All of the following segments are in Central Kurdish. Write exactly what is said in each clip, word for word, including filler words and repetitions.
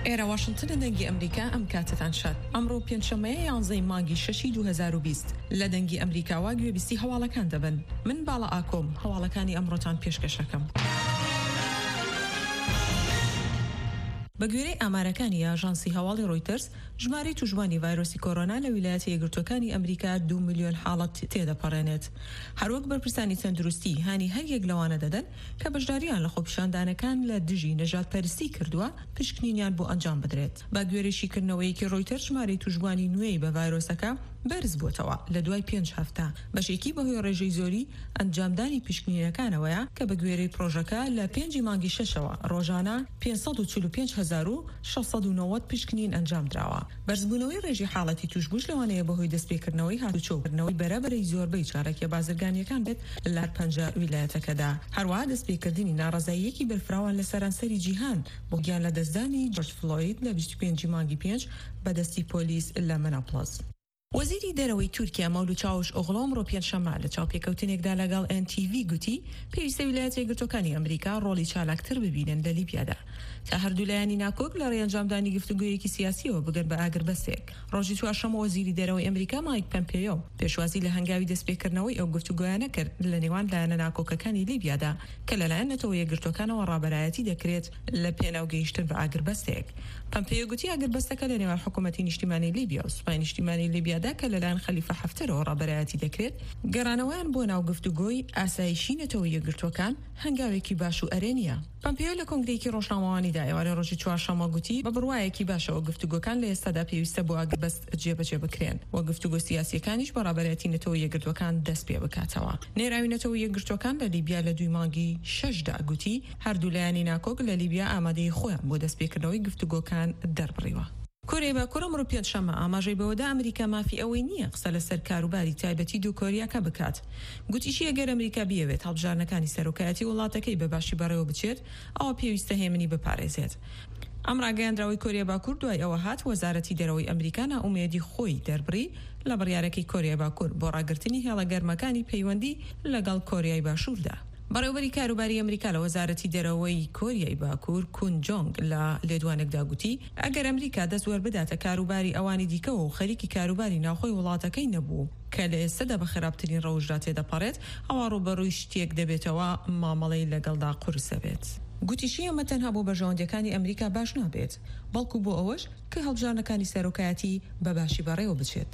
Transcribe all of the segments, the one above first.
ئێرە واشنگتن دەنگی ئەمریکا ئەم کاتتان شات ئەمڕۆ پێنجشەمەیە یانزەی مانگی شەشی دوو هەزار و بیست لە دەنگی ئەمریکاوە گوێبیستی هەواڵەکان دەبن. من باڵا ئاکۆم هەواڵەکانی ئەمڕۆتان پێشکەشەکەم. بە گوێرەی ئامارەکانی ئاژانسی هەواڵی ڕۆیتەرز ژمارەی توژوانی ڤایرۆسی کۆرۆنا لە ویلایەتە یەکگرتووەکانی ئەمریکا دو میلیۆن حاڵەت تێدەپەڕێنێت. هەروەک بەرپرسانی تەندروستی هانی هەر یەک لەوانە دەدەن کە بەشداریان لە خۆپیشاندانەکان لە دژی نەژادپەرستی کردووە پشکنینیان بۆ ئەنجام بدرێت. بە گوێرەشیکردنەوەیەکی ڕۆیتەرز ژمارەی توژوانی نوێی بە ڤایرۆسەکە بەرز بووتەوە لە دوای پێنج هەفتە. بەشێکی بەهۆی ڕێژەی زۆری ئەنجامدانی پشکنینەکانەوەیە کە بە گوێرەی پرۆژەکە لە پێنجی مانگی شەشەوە ڕۆژانە پێنج سەد و چل و پێنج هەزار و شەش سەد و نۆڤەت پشکنین ئەنجام درراوە. بەرزبوونەوەی ڕێژی حاڵەتی توشبوش لەوانەیە بەهۆی دەستپێکردنەوەی هاتوچۆکردنەوەی بەرەبەرەی زۆربەی چارەکیە بازرگانیەکان بێت لە پەنجا ویلایەتەکەدا. هەروەها دەستپێکردنی ناڕەزاییەکی بەرفراوان لە سەرانسەری جیهان بۆ گیان لە دەستدانی جۆرج فلۆید لە بیست و پێنجی مانگی پێنج بەدەستی پۆلیس لە مەنەپڵەز. وەزیری دەرەوەی تورکیا مەولود چاوش ئۆغڵۆم ڕۆ پێنجشەممە لە چاوپێکەوتنێکدا لەگەڵ ئەن تی ڤی گوتی پێویستە ویلایەتە یەکگرتووەکانی ئەمریکا ڕۆڵی چالاکتر ببینن لە لیبیادا تا هەردوولایانی ناکۆک لە ڕێئەنجامدانی گفتوگویەکی سیاسیەوە بگەن بە ئاگربەستێک. ڕۆژی چوارشەممە وەزیری دەرەوەی ئەمریکا مایک پۆمپێۆ پێشوازی لە هەنگاوی دەستپێکردنەوەی ئەو گفتوگویانە کرد لە نێوان لایەنە ناکۆکەکانی لیبیادا کە لەلایەن نەتەوە یەکگرتووەکانەوە ڕابەرایەتی دەکرێت لە پێناو گەیشتن بە ئاگربەستێک. پۆمپێۆ گوتی ئاگربەستەکە لە نێوان حکوومەتی نیشتیمانی لیبیا و سوپای نیشتیمانی لیبیادا کە لەلایەن خەلیفە حەفتەرەوە ڕابەرایەتی دەکرێت گەڕانەوەیان بۆ ناو گفتوگۆی ئاسایشی نەتەوە یەکگرتووەکان هەنگاوێکی باش و ئەرێنیە. پۆمپێۆ لە کۆنگرەیەکی ڕۆژنامەوانیدا ئێوارە ڕۆژی چوارشەممە گوتی بە بڕوایەکی باشەوە گفتوگۆکان لە ئێستادا پێویستە بۆ ئاگربەست جێبەجێ بکرێن و گفتوگۆ سیاسیەکانیش بە ڕابەرایەتی نەتەوە یەکگرتووەکان دەست پێ بکاتەوە. نێراوی نەتەوە یەکگرتووەکان لە لیبیا لە دوی مانگی شەشدا گوتی هەردوولایانی ناکۆک لە لیبیا ئامادەی خۆیان بۆ دەستپێکردنەوەی گفتوگۆکان دەربڕیوە. کۆریا باکوور ئەمڕۆ پێنجشەممە ئاماژەی بەوەدا ئەمریکا مافی ئەوەی نییە قسە لەسەر کاروباری تایبەتی دوو کۆریاکە بکات. گوتیشی ئەگەر ئەمریکا بیەوێت هەڵبژارنەکانی سەرۆکایەتی وڵاتەکەی بەباشی بەڕێوە بچێت ئەوە پێویستە هێمنی بپارێزێت. ئەم ڕاگەیاندراوی کۆریا باکوور دوای ئەوە هات وەزارەتی دەرەوەی ئەمریکا ناومێدی خۆی دەربڕی لە بڕیارەکەی کۆریا باکوور بۆ ڕاگررتنی هێڵە گەرمەکانی پەیوەندی لەگەڵ کۆریای باشووردا. بەڕێوەبەری کاروباری ئەمریکا لە وەزارەتی دەرەوەی کۆریای باکوور کون جۆنگ لە لێدوانێکدا گوتی ئەگەر ئەمریکا دەستوەر بداتە کاروباری ئەوانی دیکەوە و خەریکی کاروباری ناوخۆی وڵاتەکەی نەبوو کە لە ئێستادا بە خراپترین ڕەوشدا تێدەپەڕێت ئەوە ڕوبەڕووی شتێک دەبێتەوە مامەڵەی لەگەڵدا قورسە بێت. گوتیشی ئەمە تەنها بۆ بەژەوەندەکانی ئەمریکا باش نابێت بەڵکو بۆ ئەوەش کە هەڵبژارنەکانی سەرۆکایەتی بەباشی بەڕێوە بچێت.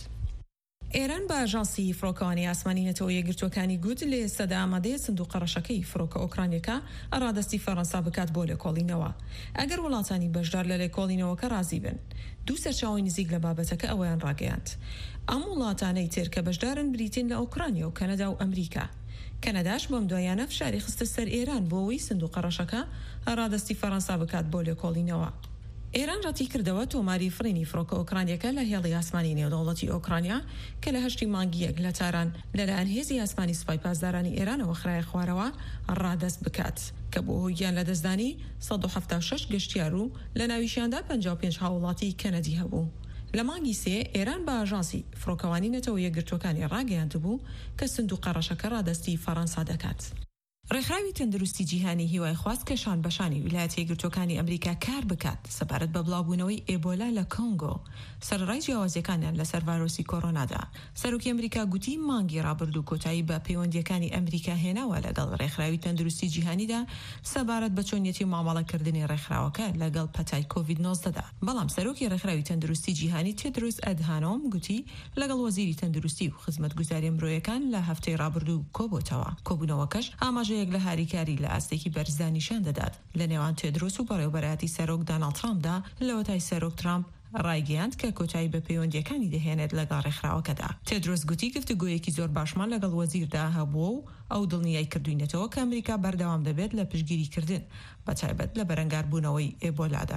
ئێران بە ئاژانسی فڕۆکەوانی ئاسمانی نەتەوە یەکگرتووەکانی گوت لە ئێستادا ئامادەیە سندوقە ڕەشەکەی فڕۆکە ئۆکرانیەکە ڕادستی فەڕەنسا بکات بۆ لێکۆڵینەوە ئەگەر وڵاتانی بەشدار لە لێکۆڵینەوەکە ڕازی بن. دوو سەرچاوی نزیک لە بابەتەکە ئەویان ڕاگەیاند. ئەم وڵاتانەی تر کە بەشدارن بریتین لە ئۆکرانیا و کەنەدا و ئەمریکا. کەنەداش بەم دوایانە فشاری خستە سەر ئێران بۆ ئەوەی سندوقە ڕەشەکە ڕادستی فەڕەنسا بکات بۆ لێکۆڵینەوە. ئێران ڕەتی کردەوە تۆماری فڕینی فڕۆکە ئۆکرانیەکە لە هێڵی ئاسمانی نێودەوڵەتی ئۆکرانیا کە لە هەشتی مانگیەک لە تاران لەلایەن هێزی ئاسمانی سوپای پاسدارانی ئێرانەوە خرای خوارەوە ڕادەست بکات کە بۆ هۆیان لە دەستدانی سەد و هەفتاد و شەش گەشتیار و لە ناویشیاندا پەنجا و پێنج هاوڵاتی کەنەدی هەبوو. لە مانگی سێ ئێران بە ئاژانسی فڕۆکەوانی نەتەوە یەکگرتووەکانی ڕاگەیاندبوو کە سندوقە ڕەشەکە ڕادستی فەڕەنسا دەکات. ڕێکخراوی تەندروستی جیهانی هیوای خواست کە شانبەشانی ویلایەتە یەکگرتووەکانی ئەمریکا کار بکات سەبارەت بە بڵاوبوونەوەی ئێبۆلا لە کۆنگۆ سەرڕای جیاوازیەکانیان لەسەر ڤایرۆسی کۆرۆنادا. سەرۆکی ئەمریکا گوتی مانگی ڕابردوو کۆتایی بە پەیوەندیەکانی ئەمریکا هێناوە لەگەڵ ڕێکخراوی تەندروستی جیهانیدا سەبارەت بە چۆنیەتی مامەڵەکردنی ڕێکخراوەکە لەگەڵ پەتای کۆڤید نۆزدەدا. بەڵام سەرۆکی ڕێکخراوی تەندروستی جیهانی تێدروس ئەدهانۆم گوتی لەگەڵ وەزیری تەندروستی و خزمەتگوزاری مرۆیەکان لە هەفتەی ڕابردوو کۆبووتەوە. کۆبوونەوەکەش ئاماژەیەک لە هاریکاری لە ئاستێکی بەرزدانیشان دەدات لە نێوان تێدرۆس و بەڕێوەبەرەتی سەرۆک دۆناڵد ترامپدا لەوەتای سەرۆک ترامپ ڕایگەیاند کە کۆتایی بە پەیوەندیەکانی دەهێنێت لەگەڵ ڕێکخراوەکەدا. تێدرۆس گوتی گفتوگۆیەکی زۆر باشمان لەگەڵ وەزیردا هەبووە و ئەو دڵنیای کردوینەتەوە کە ئەمریکا بەردەوام دەبێت لە پشتگیریکردن بە تایبەت لە بەرەنگاربوونەوەی ئێبۆلادا.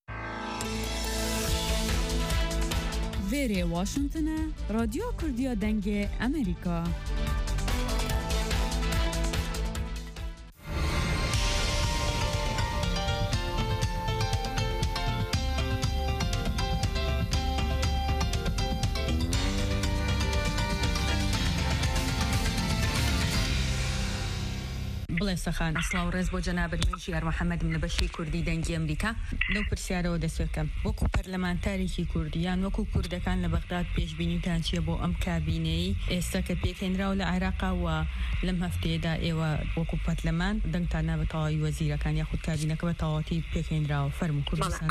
وێرێ واشنگتنە رادیۆ کوردیا دەنگێ ئەمریکا. بڵێ سەخان ئەسڵاو ڕێز بۆ جەنابەت من ژیار محەممەد لە بەشی کوردی دەنگی ئەمریکا لەو پرسیارەوە دەسوێتکەم وەکو پەرلەمانتارێکی کوردیان وەکو کوردەکان لە بەغداد پێشبینیتان چیە بۆ ئەم کابینەی ئێستا کە پێکهێنراو لە عێراقا و لەم هەفتەیەدا ئێوە وەکو پەرلەمان دەنگتان بە تەواوی وەزیرەکان یاخود کابینەکە بە تەواوەتی پێکهێنراوە فەرموو کوردستان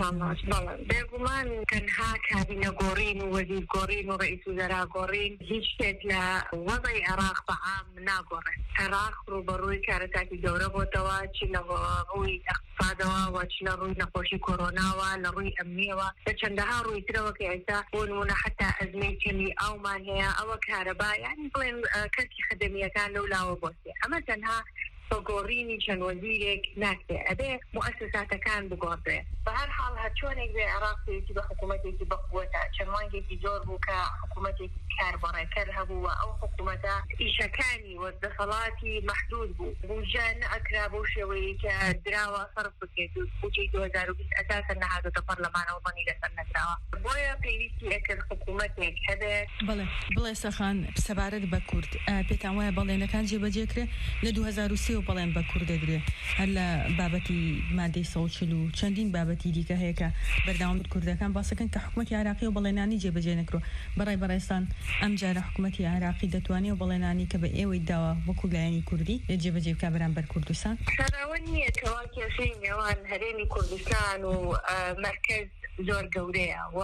بێگومان تەنها کابینە گۆڕین و وەزیر گۆڕین و ڕئیس وزەرا گۆڕین هیچ شتێک لە وەضعی عێراق بەعام ناگۆڕێت. عێراق ڕوبەڕووی کارەساتی گەورە بۆتەوە چی لە ڕووی اقتصادەوە و چی لە ڕووی نەخۆشی کۆرۆناوە لە ڕووی ئەمنیەوە لە چەندەها ڕووی ترەوە کە ئێستا بۆ نمونە حتا ئەزمەی کەمی ئاومان هەیە ئەوە کارەبا یانی بڵێن کەرکی خدمەتەکان لەولاوە بۆستێ ئەمە تەنها بە گۆڕینی چەند وەزیرێک ناکرێ ئەبێ موسساتەکان بگۆڕێ. بە هەر حاڵ هەر چۆنێک بێ عێراق پێویستی بە حکوومەتێکی بەقووەتە چەند مانگێکی زۆر بوو کە حکوومەتێکی کاربڕێکەر هەبوو و ئەو حکوومەتە ئیشەکانی وەردەسەڵاتی مەحدود بوو بوجە نەئەکرا بەو شێوەیە کە دراوە سەرف بکرێت و بودجەی دوو هەزار و بیست ئەساسەن نەهاتۆتە پەرلەمانەوە بەنی لەسەر نەکراوە بۆیە پێویستی ئەکرد حکوومەتێک هەبێت. بڵێ بڵێ سەخان سەبارەت بە کورد پێتان وایە بەڵێنەکان جێبەجێکرێ لە دوو هەزار و سێ و بەڵێن بە کورد دەدرێ هەر لە بابەتی مادەی سەد و چل و چەندین بابەتی دیکە هەیە کە بەردەوام کوردەکان باسەکەن کە حکوومەتی عێراقی و بەڵێنانی جێبەجێ نەکرۆ. بەڕای بەڕێستان ئەم جارە حکوومەتی عێراقی دەتوانێت و بەڵێنانی کە بە ئێوەی داوە وەکو لایەنی کوردی جێبەجێ بکا بەرامبەر کوردستان؟ سەراوە نییە کەوا کێشەی نێوان هەرێمی کوردستان و مەرکەز زۆر گەورەیە و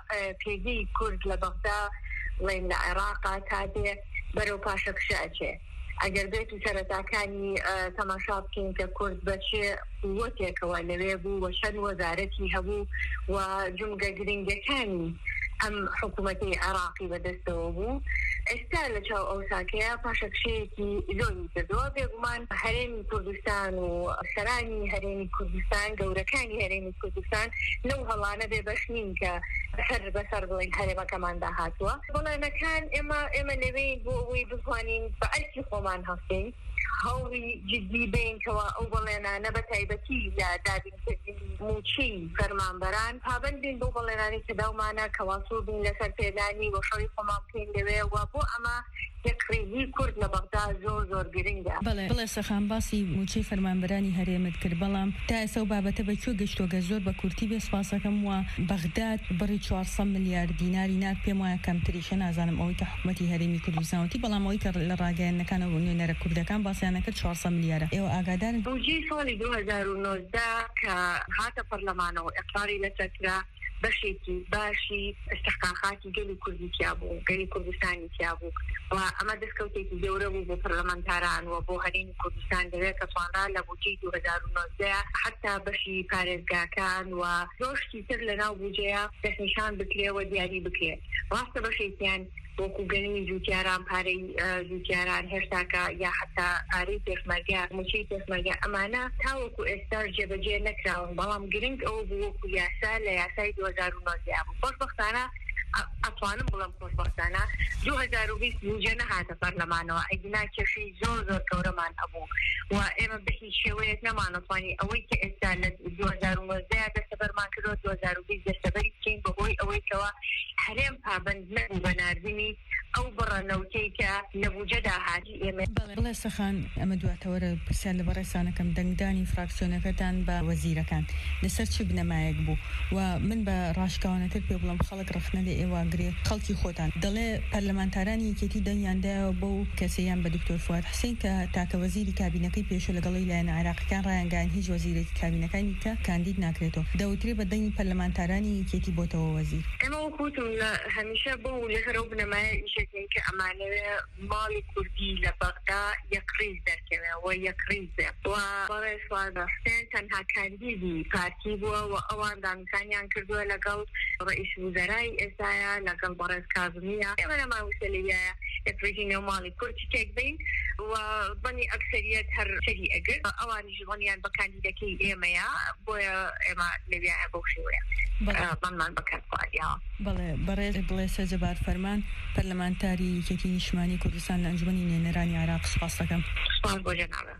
پێگەی کورد لە بەغدا بڵێن لە عێراقا تا دێ بەرەو پاشەکشە ئەچێ. ئەگەر بێت و سەرەتاکانی تەماشا بکەین کە کورد بەچێ قووەتێکەوە لەوێ بوو و چەند وەزارەتی هەبوو و جومگە گرنگەکانی ئەم حکوومەتی عێراقی بەدەستەوە بوو. ئێستا لە چاو ئەو ساکەیە پاشەکشەیەکی زۆری کردەوە. بێگومان هەرێمی کوردستان و سەرانی هەرێمی کوردستان گەورەکانی هەرێمی کوردستان لەو هەڵانە بێ بەش نین کە هەر بەسەر بڵێن هەرێمەکەماندا هاتووە. بەڵێنەکان ئێمە ئێمە لەوەی بۆ ئەوەی بتوانین بە ئەرکی خۆمان هەفتەین هەوڵی جدی بینکەوە ئەو بەڵێنانە بە تایبەتی لە دابینکردنی موچی فەرمانبەران پابەندین بۆ بەڵێنانی کە داومانە کەواسوور بین لەسەر پێدانی بۆ شەڕی خۆمان بکەین لەوێ و بۆ ئەمە یەکڕێزی کورد لە بەغدا زۆر زۆر گرنگە. بەڵێ بڵێ سەخان باسی موچەی فەرمانبەرانی هەرێمت کرد بەڵام تا ئێستا و بابەتە بەکوێ گەشتۆگە زۆر بە کورتی بێ سپاسەکەم وە بەغداد بڕی چوارسەد ملیارد دیناری نار پێم وایە کەمتریشە نازانم ئەوەی کە حکوومەتی هەرێمی کوردستانوتی بەڵام ئەوەی کە لە ڕاگەیەنەکانە و نوێنەرە کوردەکان باسییانە کرد چوارسەد ملیارە. ئێوە ئاگادارن بودجەی ساڵی دوو هەزار و نۆزدە کە هاتە پەرلەمانەوە ئیقراری لەسەرکرا بەشێکی باشی استحقاقاتی گەلی کوردی تیا بوو گەلی کوردستانی تیا بوو و ئەمە دەستکەوتێکی گەورە بوو بۆ پەرلەمانتاران و بۆ هەرێمی کوردستان دەوێت کە توانرا لە بودجەی دوو هەزار و نۆزدە حتا بەشی پارێزگاکان و زۆرشتی تر لەناو بودجەیە دەستنیشان بکرێ و دیاری بکرێت. ڕاستە بەشێکیان وەکو گەنمی جوتیاران پارەی جوتیاران هێشتاکە یا حتا ئارەی پێشمەرگە موچەی پێشمەرگە ئەمانە تاوەکو ئێستاش جێبەجێ نەکراون بەڵام گرنگ ئەوە بوو وەکو یاسا لە یاسای دوو هەزار و نۆزدە بوو. خۆشبەختانە ئەتوانم بڵم خۆشبەختانە دوو هەزار و بیست بودجە نەهاتە پەرلەمانەوە ئەیدنا کێشەی زۆر زۆر گەورەمان هەبوو و ئێمە بە هیچ شێوەیەک نەمانەتوانی ئەوەی کە ئێستا لە دوو هەزار و نۆزدە دەستەبەرمان کردەوە دوو هەزار و بیست دەستەبەری بکەین بەهۆی ئەوەی کەوە هەرێم پابەند نەبوو بە ناردنی ئەو بڕەنەوتەی کە لە بودجەدا هاتی ئێمە. بڵێ سەخان ئەمە دواتەوەرە پرسیار لە بەڕێسانەکەم دەنگدانی فراکسیۆنەکەتان بە وەزیرەکان لەسەر چ بنەمایەک بوو و من بە ڕاشکاوانەتر پێ بڵم خەڵک ڕخنە لێ ئێوەگرێ خەڵکی خۆتان دەڵێ پەرلەمانتارانی یەکێتی دەنگیاندایەوە بۆ کەسەیان بە دکتۆر فواد حسین کە تاکە وەزیری کابینەکەی پێشوە لەگەڵی لایەنە عێراقیەکان ڕایانگەیاند هیچ وەزیرێکی کابینەکانی کە کاندید ناکرێتەوە دەوترێ بە دەنگی پەرلەمانتارانی یەکێتی بۆتەوە وەزیر. ئێمە وەکوتم هەمیشە بۆ لەسەرەوە بنەمایە ئیشەکەین کە ئەمانەوێ ماڵی کوردی لە بەغدا یەکڕیز دەرکەوێ و یەکڕیز بێ و بەڵێ فواد حسین تەنها کاندیدی پارتی بووە و ئەوان دانوسانیان کردووە لەگەڵ ڕئیس وزەرای ئێستاە لەگەڵ بەڕێز کاظمیە. ئێمە نەماویستە لێیایە یەکڕیزی نێو ماڵی کورتی تێک بین و بەنی ئەکسەریەت هەر شەری ئەگر ئەوانیش بڵیان بە کاندیدەکەی ئێمەیە بۆیە ئێمە لێویایە بەو شێوەیە بەڵمان بەکارخواردیەوە. بەڵێ بەڕێز بڵێ سەجەبار فەرمان پەرلەمانتاری یەکێتی نیشتیمانی کوردستان لە ئەنجومەنی نوێنەرانی عێراق سوپاس دەکەم. سوپاس بۆ جەنابە.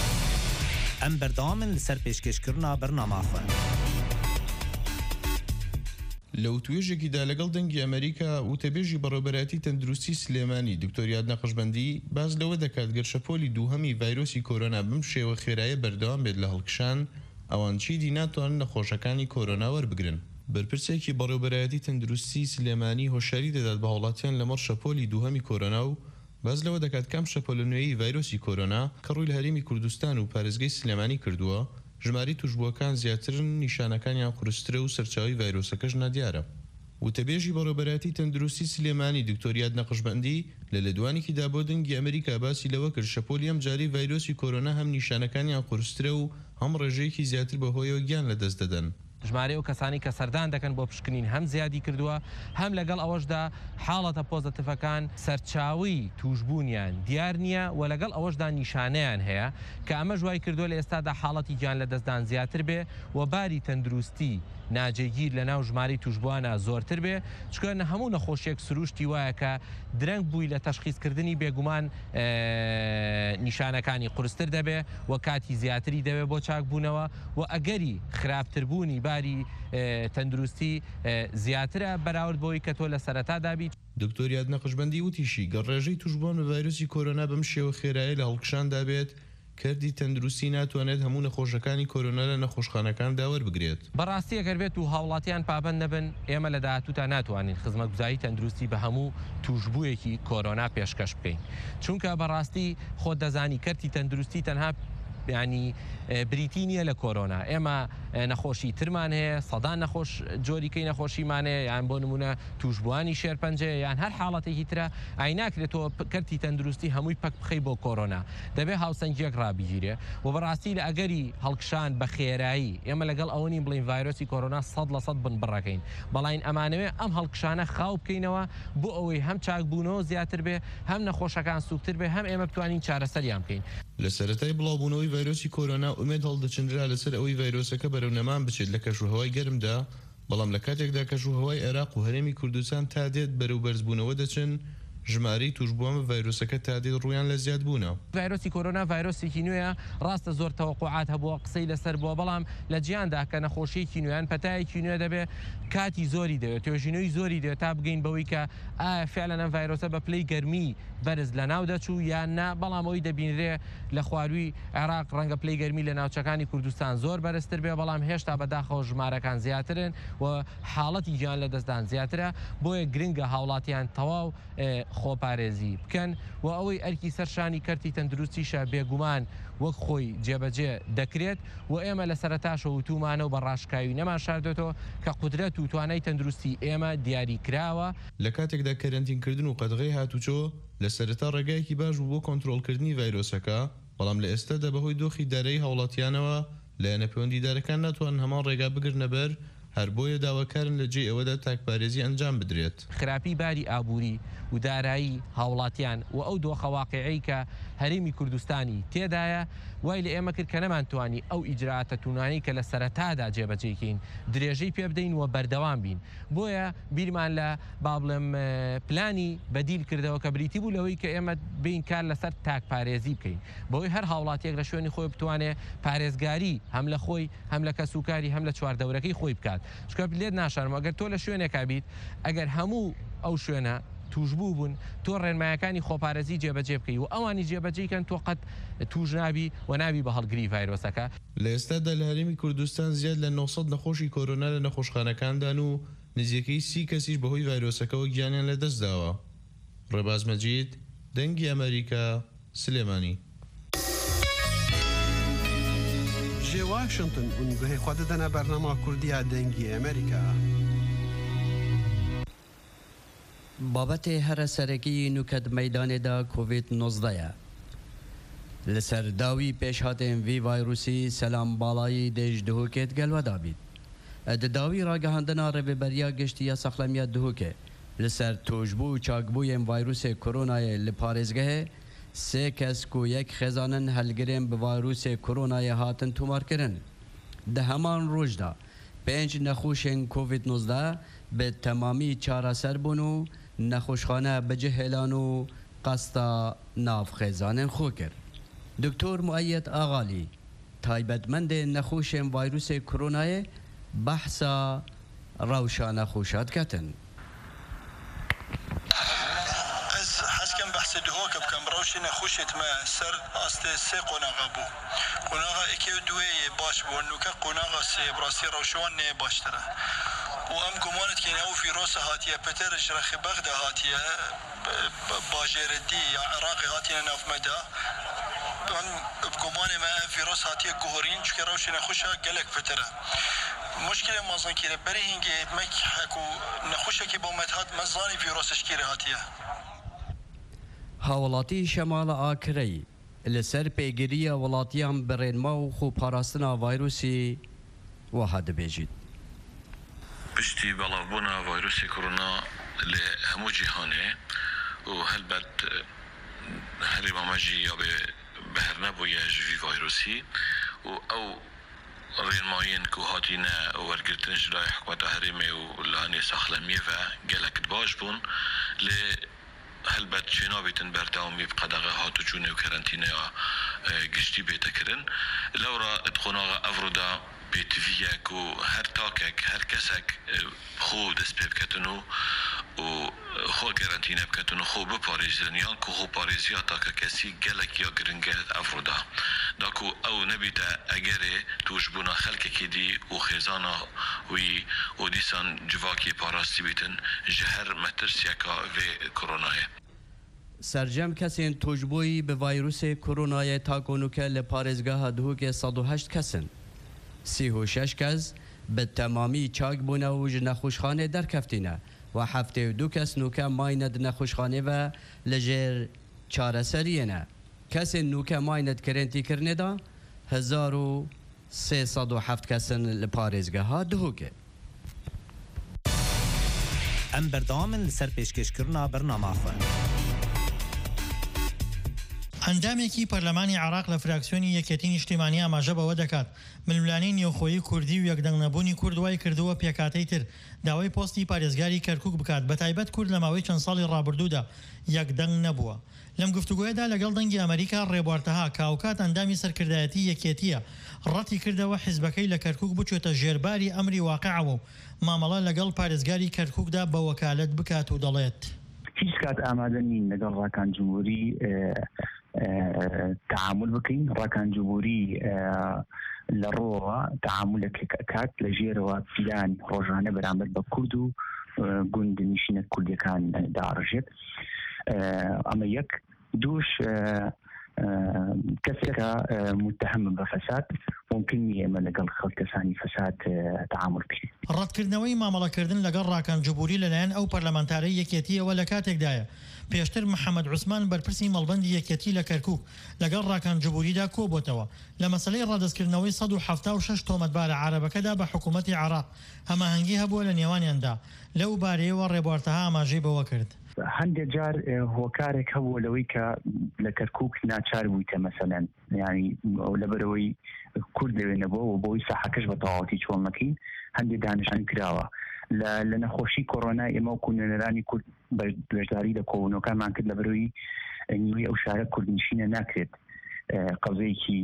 ئەم بەردەوامن لەسەر پێشکەشکردنا بەرنامە خوێن. لەو توێژێکیدا لەگەڵ دەنگی ئەمریکا وتەبێژی بەڕێوەبەرەتی تەندروستی سلێمانی دکتۆریاد نەقشبەندی باز لەوە دەکات گەرشەپۆلی دووهەمی ڤایرۆسی کۆرۆنا بم شێوە خێرایە بەردەوام بێت لە هەڵکشان ئەوان چیدی ناتوانن نەخۆشەکانی کۆرۆنا وەربگرن. بەرپرسێکی بەڕێوەبەرەتی تەندروستی سلێمانی هۆشیاری دەدات بە هاوڵاتیان لەمەڕ شەپۆلی دووهەمی کۆرۆنا و باز لەوە دەکات کام شەپۆلە نوێیی ڤایرۆسی کۆرۆنا کە ڕووی لە هەرێمی کوردستان و پارێزگای سلێمانی کردووە ژماری توشبووەکان زیاترن نیشانەکانیان قورسترە و سەرچاوی ڤایرۆسەکەش نادیارە. وتەبێژی بەڕێوەبەرەتی تەندروستی سلێمانی دکتۆریاد نەقشبەندی لە لەدوانێکیدا بۆ دەنگی ئەمریکا باسی لەوە کرد شەپۆلی ئەم جاری ڤایرۆسی کۆرۆنا هەم نیشانەکانیان قورسترە و هەم ڕێژەیەکی زیاتر بەهۆیەوە گیان لەدەست دەدەن. ژمارە و کەسانی کە سەردان دەکەن بۆ پشکنین هەم زیادی کردووە هەم لەگەڵ ئەوەشدا حاڵەتە پۆزتیڤەکان سەرچاوی توشبوونیان دیار نییە و لەگەڵ ئەوەشدا نیشانەیان هەیە کە ئەمە ژوای کردووە لە ئێستادا حاڵەتی گیان لە دەستدان زیاتر بێ و باری تەندروستی ناجێگیر لە ناو ژماری توشبوانە زۆرتر بێ چکە هەموو نەخۆشیێک سروشتی وایە کە درەنگ بووی لە تەشخیصکردنی بێگومان نیشانەکانی قورستر دەبێ و کاتی زیاتری دەبێت بۆ چاکبوونەوە و ئەگەری خراپتربوونی باری تەندروستی زیاترە بەراورد بۆی کە تۆ لە سەرەتادا بیت. دکتۆریاد نەقشبەندی وتیشی گەڕێژەی توشبوون بە ڤایرۆسی کۆرۆنا بەم شێوە خێرایی لە هەڵکشاندا بێت کردی تەندروستی ناتوانێت هەموو نەخۆشەکانی کۆرۆنا لە نەخۆشخانەکان داوەربگرێت. بەڕاستی ئەگەر بێت و هاوڵاتیان پابەند نەبن ئێمە لە داهاتوودا ناتوانین خزمەتگوزاری تەندروستی بە هەموو توشبوویەکی کۆرۆنا پێشکەش بکەین چونکە بەڕاستی خۆت دەزانی کەرتی تەندروستی تەنها ینی بریتی نییە لە کۆرۆنا ئێمە نەخۆشی ترمان هەیە سەدان نەخۆش جۆریکەی نەخۆشیمانەیە یان بۆ نمونە توشبوانی شێرپەنجە یان هەر حاڵەتێکی ترە ئای ناکرێتەوە کەرتی تەندروستی هەمووی پەک بخەی بۆ کۆرۆنا دەبێت هاوسەنگیەک ڕابگیرێ و بەڕاستی لە ئەگەری هەڵکشان بە خێرایی ئێمە لەگەڵ ئەوەنی بڵین ڤایرۆسی کۆرۆنا سەد لە سەد بن بڕەکەین بەڵین ئەمانەوێ ئەم هەڵکشانە خاو بکەینەوە بۆ ئەوەی هەم چاکبوونەوە زیاتر بێ هەم نەخۆشەکان سوکتر بێ هەم ئێمە بتوانین چارەسەریان بکەین. لە سەرەتای بڵاوبوونەوەی ڤایرۆسی کۆرۆنا ئومێد هەڵدەچندرا لەسەر ئەوەی ڤایرۆسەکە بەرەو نەمان بچێت لە کەشوهەوای گەرمدا بەڵام لە کاتێکدا کەشوهەوای عێراق و هەرێمی کوردستان تا دێت بەرەو بەرزبوونەوە دەچن ژمارەی توشبووان بە ڤایرۆسەکە تا دێت ڕوویان لە زیاد بوونە. ڤایرۆسی کۆرۆنا ڤایرۆسێکی نوێیە ڕاستە زۆر تەوەقوعات هەبووە قسەی لەسەر بووە بەڵام لە جیاندا کە نەخۆشیەکی نوێیان پەتایەکی نوێ دەبێت کاتی زۆری دەوێت توێژینەوەی زۆری دەوێت تا بگەین بەوەی کە ئایا فعلەن ئەم ڤایرۆسە بە پلەی گەرمی بەرز لە ناو دەچوو یان نا بەڵام ئەوەی دەبینرێ لە خواروی عێراق ڕەنگە پلەی گەرمی لە ناوچەکانی کوردستان زۆر بەرزتر بێ بەڵام هێشتا بەداخەوە ژمارەکان زیاترن و حاڵەتی گیان لە دەستدان زیاترە بۆیە گرنگە هاوڵاتیان تەواو خۆپارێزی بکەن و ئەوەی ئەرکی سەرشانی کەرتی تەندروستیشە بێگومان وەک خۆی جێبەجێ دەکرێت و ئێمە لە سەرەتاشە وتومانە و بە ڕاشکاوی نەمان شاردێتەوە کە قودرەت و توانای تەندروستی ئێمە دیاری کراوە. لە کاتێکدا کەرەنتینکردن و قەدغەی هاتوچۆ لە سەرەتا ڕێگایەکی باش بوو بۆ کۆنتڕۆڵکردنی ڤایرۆسەکە بەڵام لە ئێستادا بەهۆی دۆخی دارایی هاوڵاتیانەوە لایەنە پەیوەندیدارەکان ناتوان هەمان ڕێگا بگرنە بەر هەر بۆیە داواکارن لە جێ ئەوەدا تاکپارێزی ئەنجام بدرێت. خراپی باری ئابووری و دارایی هاوڵاتیان و ئەو دۆخە واقعی کە هەرێمی کوردستانی تێدایە وای لە ئێمە کرد کە نەمانتوانی ئەو ئیجراتە توانایی کە لە سەرەتادا جێبەجێکین درێژەی پێ بدەین و بەردەوام بین بۆیە بیرمان لە با بڵێم پلانی بەدیل کردەوە کە بریتی بوو لەوەی کە ئێمە بین کار لەسەر تاکپارێزی بکەین بۆی هەر هاوڵاتیەک لە شوێنی خۆی بتوانێت پارێزگاری هەم لە خۆی هەم لە کەسوکاری هەم لە چواردەورەکەی خۆی بکات چکە لێت ناشارم ئەگەر تۆ لە شوێنێکا بیت ئەگەر هەموو ئەو شوێنە توشبوو بوون تۆ ڕێنمایەکانی خۆپارێزی جێبەجێ بکەی و ئەوانی جێبەجێکەن تۆ قەت توش نابی و نابی بە هەڵگری ڤایرۆسەکە. لە ئێستادا لە هەرێمی کوردستان زیاد لە نۆ سەد نەخۆشی کۆرۆنا لە نەخۆشخانەکاندان و نزیەکەی سی کەسیش بەهۆی ڤایرۆسەکەەوە گیانیان لە دەستداوە. ڕێباز مەجید دەنگی ئەمریکا سلێمانی. جێ واشنگتن گوهەی خوا دەدەنە بەرنامە کوردیە دەنگی ئەمریکا. بابەتێ هەرە سەرەکی نوکەت مەیدانێدا کۆڤید نۆزدەیە لەسەر داوی پێشهاتێن ڤی ڤایرۆسی سەلام باڵایی دێژ دهۆکێت گەلوەدا بیت ئەدە داوی ڕاگەهاندنا ڕێبەبەریا گەشتیە سەخلەمیە دهۆکێ لەسەر تۆژبوو و چاکبوویên ڤایرۆسê کۆرۆنایê li parêzgehê sê kes ku yek xêzanin helgirên bi vayrûsê koronayê hatin tomarkirin di heman rojda pênc nexûşên kۆڤید nozde bi temamî çareser bûn û nexweşxane bicihêlan û qasta navxêzanên xwe kir. Doktor Muayyed Ağalî taybetmendên nexûşên vayrûsê koronayê behsa ڕەوشانە خوشات کەتن. دهۆکە بکەم ڕەوشی نەخۆشێت مە سەر ئاستێ سێ قۆناغا بوو قۆناغا ئێکێ دوێیە باش بوو نوکە قۆناغا سێ بڕاستی ڕەوشەوان نێ باشترە و ئەم گومانت کێنە و ڤیرۆسە هاتیە پەتەر ژرەخی بەغدا هاتیە باژێردی یا عێراقی هاتیە ناومەدا ئەم گومانێ مە ڤیرۆس هاتیە گوهۆرین چکە ڕەوشی نەخۆشە گەلێک پەتەرە مشکلة مازن كيرا بري هنجي مك حكو نخوشة كي بومت هات مزاني فيروسش كيرا هاتيا هاوڵاتی شەماڵە ئاکرەی لەسەر پێگیریە وڵاتیان بڕێنما و خوپاراستنا ڤایرۆسی وەها دەبێژیت. پشتی بەڵاوبوونا ڤایرۆسی کۆڕۆنا لە هەموو جیهانێ و هەلبەت هەرێ مامەژی یا بەهەر نەبوویە ژوی ڤایرۆسی و ئەو ڕێنمایین و هاتینە وەرگرتنش لای حکومەتە هەرێمێ و لانێ ساخلەمیێڤە گەلێکت باش بوون لێ هەلبەت چێنابێتن بەردەوامی بقەدەغە هاتوچوونێ و کەرەنتینەیە گشتی بێتەکردن لەورا قۆناغا ئەڤڕۆدا پێتڤیەک و هەر تاکێک هەر کەسێک خۆ دەست پێ بکەتن و و خۆ گەرەنتینە بکەتن و خۆ بپارێزن یان کو خۆ پارێزیە تاکە کەسی گەلێک یا گرنگە ئەڤڕۆدا داکو ئەو نەبیتە ئەگەرێ توشبوونا خەلکێکی دی و خێزانە وی و دیسان جواکی پاراستی بیتن ji her metirsiyeka vê koronayê. سەرجەم کەسێن توشببووی bi ڤایرۆسê koronayê takonûke li parêzgeha Duhokê sed û heşt kesin. Sî û şeş kes bi temamî çak bûne û ji nexweşxanê derkeftîne ve heftê û du kes nûke mayne di nexweşxanê ve li jêr çareseriyê ne. Kesên nûke mayne kirêntîkirinê da hezar û sê sed û heft kesin li parêzgeha Duhokê. ئەم بەردەوامن لەسەر پێشکەشکردنا بەرنامەخۆ. ئەندامێکی پەرلەمانی عێراق لە فراکسیۆنی یەکێتی نیشتیمانی ئاماژە بەوە دەکات ململانەی نێوخۆیی کوردی و یەکدەنگنەبوونی کورد وای کردووە پێکاتەی تر داوای پۆستی پارێزگاری کەرکووک بکات بە تایبەت کورد لە ماوەی چەند ساڵی ڕابردوودا یەکدەنگ نەبووە. لەم گفتوگۆیەدا لەگەڵ دەنگی ئەمریکا ڕێبوارتەها کاوکات ئەندامی سەرکردایەتی یەکێتیە ڕەتی کردەوە حیزبەکەی لە کەرکووک بچێتە ژێرباری ئەمری واقعەوە و مامەڵە لەگەڵ پارێزگاری کەرکووکدا بە وەکالەت بکات و دەڵێت هیچ کات ئامادە نین لەگەڵ ڕاکان جمهوری تعامل بکەین ڕاکان جمهوری لە ڕۆوە تعاملێک کات لە ژێرەوە پیلان ڕۆژانە بەرامبەر بە کورد و گوند نیشینە کوردەکان داڕژێت ئەمە یەک دووش کەسێکە متهم بە فەساد ممکن نیە ئێمە لەگەڵ خەڵک کەسانی فەساد تعامل بکەین. ڕەتکردنەوەی مامەڵەکردن لەگەڵ ڕاکان جمهوری لەلایەن ئەو پەرلەمانتارەی یەکێتیەوە لە کاتێکدایە پێشتر محەممەد عوسمان بەرپرسی مەڵبەندی یەکێتی لە کەرکووک لەگەڵ ڕاکان جمهوریدا کۆبووتەوە لە مەسەلەی ڕادەستکردنەوەی سەد و هەفتاد و شەش تۆمەتبارە عارەبەکەدا بە حکوومەتی عێراق هەماهەنگی هەبووە لە نێوانیاندا لەو بارەیەوە ڕێبوارتەها ئاماژەی بەوە کرد. هەندێک جار هۆکارێک هەبوو لەوەی کە لە کەرکووک ناچار بوویتە مەسەلەن ینی لەبەرەوەی کورد دەوێنەبەوە و بۆی ساحەکەش بە تەواوەتی چۆڵ نەکەین هەندێک دانیشتوان کراوە لە نەخۆشی کۆڕۆنا ئێمە و کوونەرانی کورد بەشداری لە کۆبوونەوەکانمان کرد لەبەرەوەی نیوەی ئەو شارە کوردنشینە ناکرێت قەزەیەکی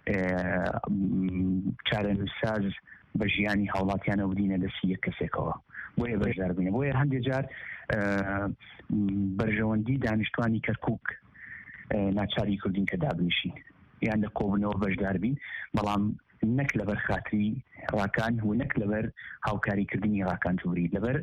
چارەنووسساز بە ژیانی هاوڵاتیانە بدینە دەستی یەک کەسێکەوە بۆیە بەشدار بووینە بۆیە هەندێک جار بەرژەوەندی دانیشتوانی کەرکووک ناچاری کوردین کە دابنیشین یان لە کۆبوونەوە بەشدار بین بەڵام نەک لەبەر خاتری ڕاکان و نەک لەبەر هاوکاریکردنی ڕاکان جووری لەبەر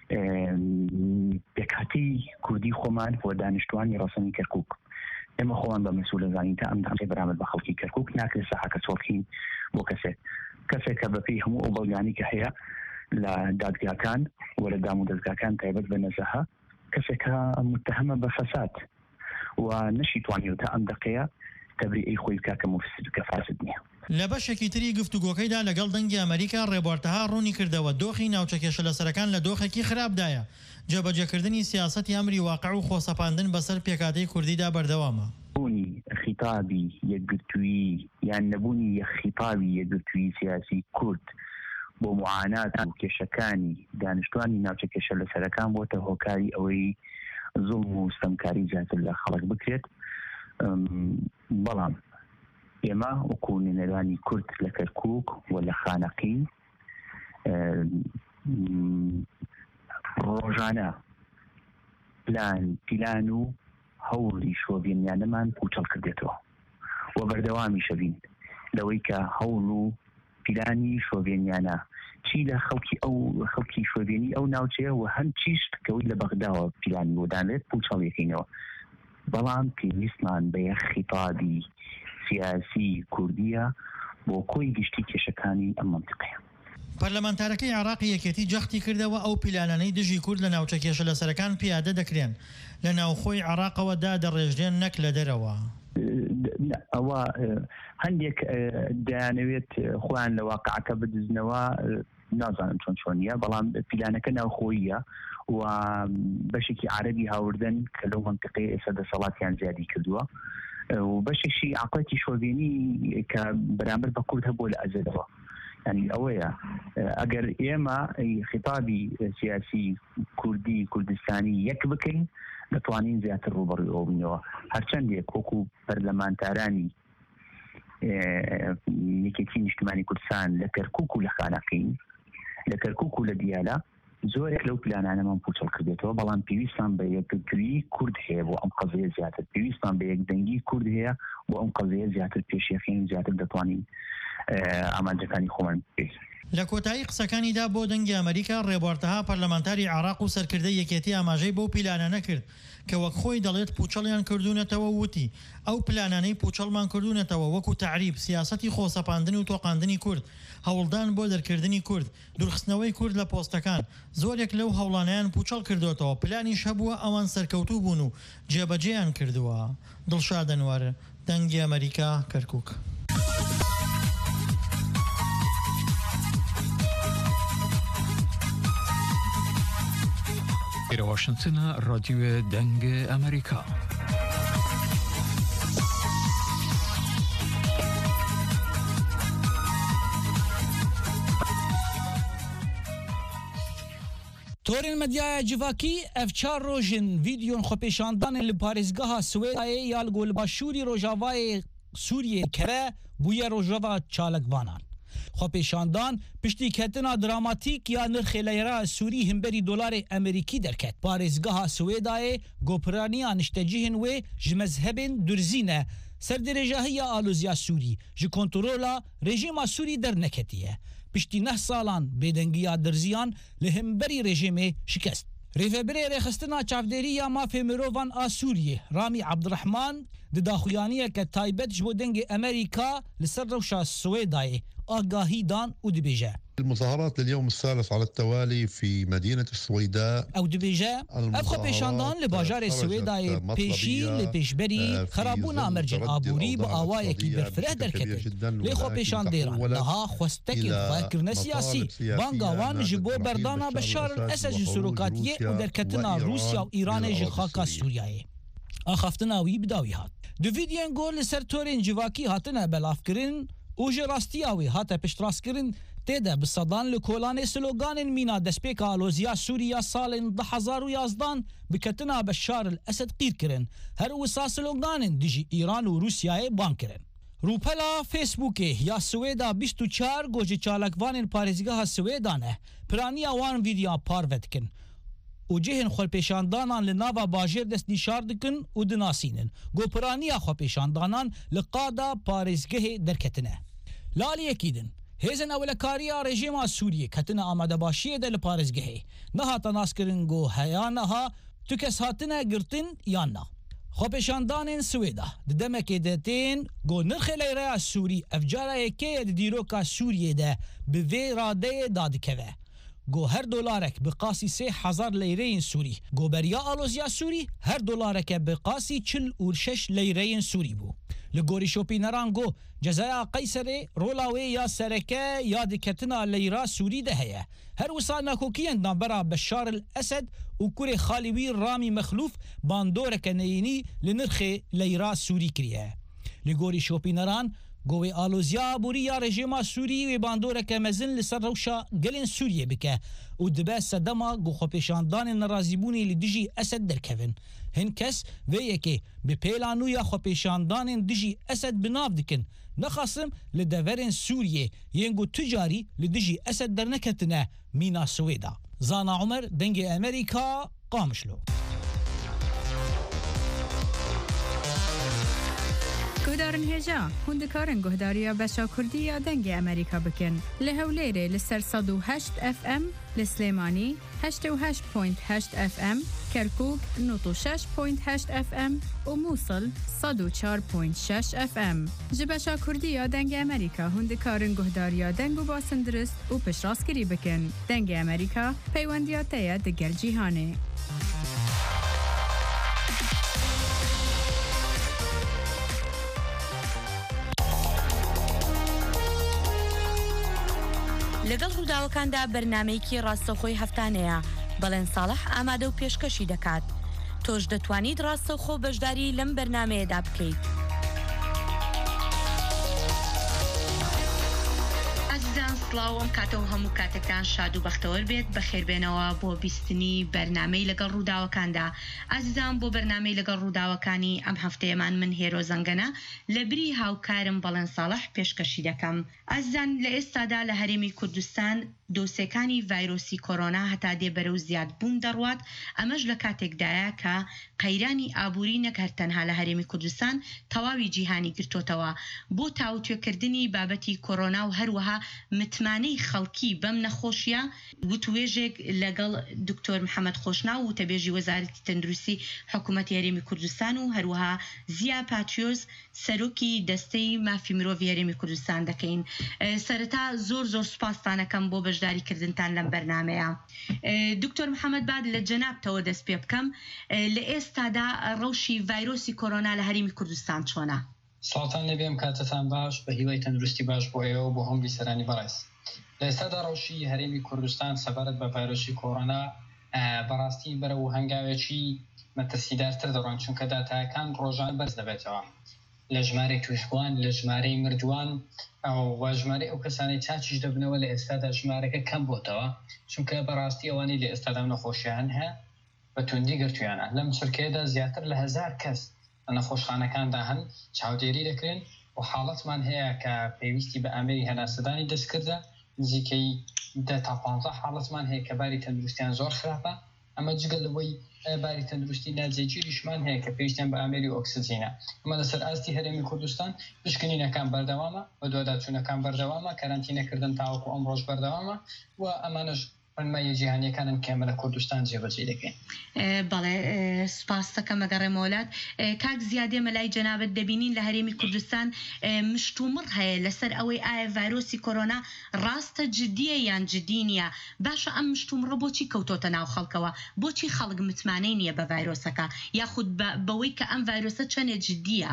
پێکهاتی کوردی خۆمان بۆ دانیشتوانی ڕەسەنی کەرکووک ئێمە خۆمان بە مەسوولە زانین تا ئەم دەمێ بەرامبەر بە خەڵکی کەرکووک ناکرێت ساحەکە چۆڵکین بۆ کەسێک کەسێک کە بەپێی هەموو ئەو بەڵگانی کە هەیە لە دادگاکان و لە دام و دەستگاکان تایبەت بە نەزەها کەسێکە متهمە بە فەساد و نەشیتوانیەوە تا ئەم دەقەیە تەبریئەی خۆی بکا کە مفسد کە فاسد نییە. لە بەشێکی تری گفتوگۆکەیدا لەگەڵ دەنگی ئەمریکا ڕێبوارتەها ڕوونی کردەوە دۆخی ناوچەکێشە لەسەرەکان لە دۆخێکی خراپدایە جێبەجێکردنی سیاسەتی ئەمری واقع و خۆسەپاندن بەسەر پێکاتەی کوردیدا بەردەوامە. بوونی خیتابی یەکگرتووی یان نەبوونی یەخیتابی یەکگرتووی سیاسی کورد بۆ معانات و کێشەکانی دانیشتوانی ناوچەکێشە لەسەرەکان بۆتە هۆکاری ئەوەی زوڵم و ستەمکاری زیاتر لە خەڵک بکرێت بەڵام ئێمە وەکو نێنەرانی کورد لە کەرکووک و لە خانەقین ڕۆژانە پلان پیلان و هەوڵی شۆڤێنیانەمان پوچەڵ کردێتەوە و بەردەوامی شەبین لەوەی کە هەوڵ و پیلانی شۆڤێنیانە چی لە خەڵکی ئەو خەڵکی شۆڤێنی ئەو ناوچەیە و هەم چیشت کەوت لە بەغداوە پیلانی بۆدانێت پوچەڵ یەکەینەوە بەڵام پێویستمان بە یەک خیتابی سیاسی کوردیە بۆ کۆی گشتی کێشەکانی ئەم منتیقەیە. پەرلەمانتارەکەی عێراقی یەکێتی جەختی کردەوە ئەو پیلانانەی دژی کورد لە ناوچە کێشە لەسەرەکان پیادە دەکرێن لە ناوخۆی عێراقەوەدا دەڕێژرێن نەک لە دەرەوە. ئەوە هەندێک دەیانەوێت خۆیان لە واقعەکە بدزنەوە نازانم چۆن چۆنیە بەڵام پیلانەکە ناوخۆییە و بەشێکی عەرەبی هاوردن کە لەو منتیقەیە ئێستا دەسەڵاتیان زیادی کردووە و بەشێکی عقڵەتی شۆڤێنی کە بەرامبەر بە کورد هەبووە لە ئەزەرەوە يعني ئەوەیە ئەگەر ئێمە خیتابی سیاسی کوردی کوردستانی یەک بکەین دەتوانین زیاتر ڕوبەڕووی ئەوە بنەوە هەرچەندێک وەکو پەرلەمانتارانی یەکێتی نیشتیمانی کوردستان لە کەرکووک و لە خانەقین لە کەرکووک و لە دیالە زۆرێک لەو پلانانەمان پوچەڵ کردێتەوە بەڵام پێویستمان بە یەکگوێی کورد هەیە بۆ ئەم قەزەیە زیاتر پێویستمان بە یەکدەنگی کورد هەیە بۆ ئەم قەزەیە زیاتر پێشێخین زیاتر دەتوانین ئامانجەکانی خۆمان پێ. لە کۆتایی قسەکانیدا بۆ دەنگی ئەمریکا ڕێبوارتەها پەرلەمانتاری عێراق و سەرکردەی یەکێتی ئاماژەی بۆ پیلانە نەکرد کە وەک خۆی دەڵێت پوچەڵیان کردوونەتەوە وتی ئەو پلانانەی پوچەڵمان کردوونەتەوە وەکو تعریب سیاسەتی خۆسەپاندن و تۆقاندنی کورد هەوڵدان بۆ دەرکردنی کورد دوورخستنەوەی کورد لە پۆستەکان زۆرێک لەو هەوڵانیان پوچەڵ کردوێتەوە پلانیش هەبووە ئەوان سەرکەوتوو بوون و جێبەجێیان کردووە. دڵشاد ئەنوەر دەنگی ئەمریکا کەرکووک. إلى واشنطن راديو دنج أمريكا. تورین مدیای جواکی افچار روژن ویدیون خوپیشاندان لپارزگاه سویدای یال گل باشوری روجاوای سوریه کره بوی روجاوا چالکوانان خوپیشاندان پشتی کتنا دراماتیک یا نرخ لیره سوری همبری دلار امریکی درکت پارزگاه سویدای گوپرانیا نشتجیهن و جمذهبن درزینه سر درجاهی آلوزیا سوری جی کنترولا رژیم سوری در نکتیه پشتی نه سالان بدنگیا درزیان لهمبری رژیم شکست. ریفبری رخستنا چافدری یا مافی مروان آسوریه رامی عبدالرحمن دداخویانیه که تایبت جبو دنگ امریکا لسر روشا سویدای آگاهی دان و دبیجه. المظاهرات لليوم الثالث على التوالي في مدينة السويداء أو دبيجة أبخو بيشاندان لباجار السويداء بيشي لبيشبري خرابونا مرجن آبوري بآوايا كي برفره دركتن ليخو بيشان ديران لها خوستكي فاكرنا سياسي بانقاوان جبو بردانا بشار الأسد سروكاتية ودركتنا روسيا وإيران جخاكا سوريا آخافتنا وي بداوي هات دو فيديون گول لسر تورين جواكي هاتنا بلاف کرن اوج راستیاوی هاته پشتراس کرن تیده بصدان لکولان سلوگان مینا دسپیک آلوزیا سوریا سال ده هزار و یازدان بکتنا بشار الاسد قیر کرن هر وسا سلوگان دیجی ایران و روسیای بان کرن. روپلا فیسبوکه یا سویدا بیست و چهار گوجه چالکوان پارزگاه سویدانه پرانی آوان ویدیو پاروت کن و جهن خل پیشاندانان لناوا باجر دست نشار دکن و دناسینن گو پرانیا خو پیشاندانان لقادا پارزگاه درکتنه لالی یکیدن هیزن اولکاریا رژیم سوریه کتنه آمده باشیه دل پارزگاه نها تناس کرن گو هیانها تو کس هاتنه گرتن یا نه خو پیشاندانین سویدا ددمکی دتین گو نرخ لیره سوری افجاره یکی دیروکا سوریه ده به وی راده دادکوه گو هر دلارک بقاسی سه هزار لیره سوری گو بریا آلوزیا سوری هر دلارک بقاسی چل و شش لیره سوری بو لگوری شوپینران گو جزایا قیصر رولاوی یا سرکه یا دکتنا لیره سوری ده هیه هر وسا ناکوکین نابرا بشار الاسد و کوری خالیوی رامی مخلوف باندورک نینی لنرخ لیره سوری کریه لگوری شوپینران گوی آلوزیا بوری یا رژیم سوری و باندوره که مزن لسر روشا گلین سوریه بکه و دبه سدما گو خوپیشاندان نرازیبونی لدیجی اسد درکوین هن کس ویه که به پیلانو یا خوپیشاندان دیجی اسد بناف دکن نخصم لدفرن سوريا ينجو تجاري لدجي أسد درنكتنا مينا سويدا. زانا عمر دنج أمريكا قامشلو. گهدارن هجا هندکارن گهداریا بشا کردیا دنگ امریکا بکن لهولیره لسر صد و هشت اف ام لسلیمانی هشت و هشت پوینت هشت اف ام کرکوک نوت و شش پوینت هشت اف ام و موصل صد و چار پوینت شش اف ام جبشا کردیا دنگ امریکا هندکارن گهداریا دنگ و باسن درست و پش راسکری بکن دنگ امریکا پیوندیاتیا دگل جیهانه. لەگەڵ ڕووداوەکاندا بەرنامەیەکی ڕاستەوخۆی هەفتانەیە بەڵێن ساڵح ئامادە و پێشکەشی دەکات. تۆش دەتوانیت ڕاستەوخۆ بەشداری لەم بەرنامەیەدا بکەیت. ئازیزان سڵاوم کاتەوە هەموو کاتەکان شاد و بەختەوەر بێت بەخێربێنەوە بۆ بیستنی بەرنامەی لەگەڵ ڕووداوەکاندا. ئازیزان بۆ بەرنامەی لەگەڵ ڕووداوەکانی ئەم هەفتەیەمان من هێرۆ زەنگەنە لە بری هاوکارم بەڵێن ساڵح پێشکەشی دەکەم. ئازیزان لە ئێستادا لە هەرێمی کوردستان دۆسیەکانی ڤایرۆسی کۆرۆنا هەتا دێ بەرەو زیادبوون دەڕوات. ئەمەش لە کاتێکدایە کە قەیرانی ئابووری نەک تەنها لە هەرێمی کوردستان تەواوی جیهانی گرتوتەوە بۆ تاوتوێکردنی بابەتی کۆرۆنا و هەروەها متمانەی خەڵکی بەم نەخۆشیە وتوێژێک لەگەڵ دکتۆر محەممەد خۆشناو و تەبێژی وەزارەتی تەندروستی حکوومەتی هەرێمی کوردستان و هەروەها زیا پاتیۆز سەرۆکی دەستەی مافی مرۆڤی هەرێمی کوردستان دەکەین. سەرەتا زۆر زۆر سوپاستانەکەم بۆ بەشداریکردنتان لەم بەرنامەیە. دکتۆر محەممەد باد لە جەنابتەوە دەست پێ بکەم لە ئێستادا ڕەوشی ڤایرۆسی کۆرۆنا لە هەرێمی کوردستان چۆنە؟ ساڵتان لەبێم کاتتان باش بە هیوای تەندروستی باش بۆ ئێوە بۆ هەم بیسەرانی بەڕێز. لە ئێستادا ڕەوشی هەرێمی کوردستان سەبارەت بە ڤایرۆسی کۆرۆنا بەڕاستی بەرە و هەنگاوێکی مەترسیدارتر دەڕۆن چونکە داتایەکان ڕۆژان بەرز دەبێتەوە لە ژمارەی توشبووان لە ژمارەی مردووان ئەو ژمارەی ئەو کەسانی چاچیش دەبنەوە لە ئێستادا ژمارەکە کەم بۆتەوە چونکە بەڕاستی ئەوانی لە ئێستادا نەخۆشییان هەیە بە توندی گرتویانە. لەم چرکەیەدا زیاتر لە هەزار کەس لە نەخۆشخانەکاندا هەن چاودێری دەکرێن و حاڵەتمان هەیە کە پێویستی بە ئامێری هەناسەدانی دەستکردە نزیکەی دە تا پانزە حاڵەتمان هەیە کە باری تەندروستیان زۆر خراپە. ئەمە جگەل لەوەی باری تەندروستی ناجێگیریشمان هەیە کە پێویستیان بە ئامێری ئۆکسجینە. ئەمە لەسەر ئاستی هەرێمی کوردستان پشکنینەکان بەردەوامە و دوواداچوونەکان بەردەوامە کارانتینەکردن تاوەکو ئەم ڕۆژ بەردەوامە و ئەمانەش ڕێنمایی جیهانیەکانن کێمە لە کوردستان جێبەجێ دەکەین. بەڵێ سپاس دەکەم بەگەڕێمەوەلات. کاک زیادێ مەلای جەنابەت دەبینین لە هەرێمی کوردستان مشتومڕ هەیە لەسەر ئەوەی ئایا ڤایرۆسی کۆرۆنا ڕاستە جدیە یان جدی نییە. باشە ئەم مشتومڕە بۆچی کەوتۆتە ناو خەڵکەوە؟ بۆچی خەڵک متمانەی نییە بە ڤایرۆسەکە یاخود بەوەی کە ئەم ڤایرۆسە چەندێ جدیە؟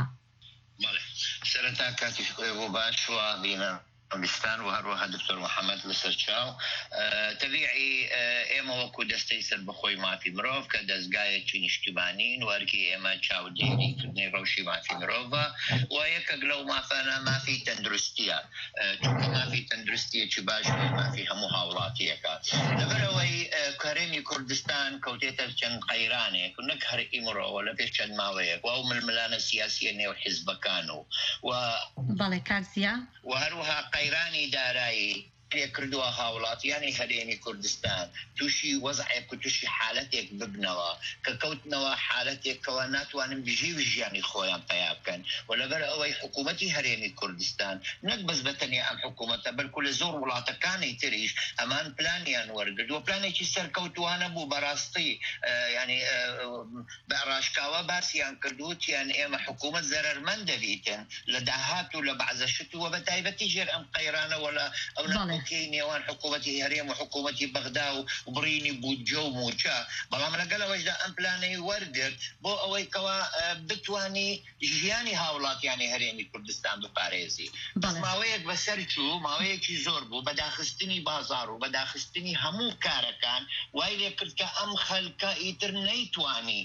سەرەتا کاتی بۆ باشوە بینە کوردستان و هەروەها دکتۆر محەممەد لەسەر چاو تەبیعی ئێمە وەکو دەستەی سەر بەخۆی مافی مرۆڤ کە دەستگایەکی نیشتیمانین وەرگی ئێمە چاودێریکردنی ڕەوشی مافی مرۆڤە و یەکێک لەو مافانە مافی تەندروستیە چونکە مافی تەندروستیەکی باش مافی هەموو هاوڵاتیەکە لەبەرەوەی هەرێمی کوردستان کەوتێتە چەند قەیرانێک نەک هەرئی مرۆڤە لە پێش چەند ماوەیەک و ئەو ململانە سیاسیە نێو حیزبەکان و بەڵێ کاکزیا و هەروەها قەیرانی دارایی پێکردووە هاوڵاتیانی هەرێمی کوردستان تووشی وەزعێک و تووشی حالەتێک ببنەوە کە کەوتنەوە حالەتێکەوە ناتوانن بژی و ژیانی خۆیان پیا بکەن و لەبەر ئەوەی حکوومەتی هەرێمی کوردستان نەک بەس بەتەنیا ئەم حکوومەتە بەلکو لە زۆر وڵاتەکانی تریش ئەمان پلانیان وەرگردووە پلانێکی سەرکەوتوانە بوو بەڕاستی ینی بە ڕاشکاوە باسییان کردووتیان ئێمە حکوومەت زەرەرمەند دەبیتن لە داهات و لە بەعزەشت وە بە تایبەتی ژێر ئەم قەیرانەوە لە ئەو کەی نێوان حکوومەتی هەرێم و حکوومەتی بەغدا و بڕینی بودجە و موچە بەڵام لەگەڵەوەشدا ئەم پلانەی وەرگرت بۆ ئەوەی کەوا بتوانی ژیانی هاوڵاتیانی هەرێمی کوردستان بپارێزی. ماوەیەک بەسەر چوو ماوەیەکی زۆر بوو بەداخستنی بازار و بەداخستنی هەموو کارەکان وای لێ کرد کە ئەم خەلکە ئیتر نەیتوانی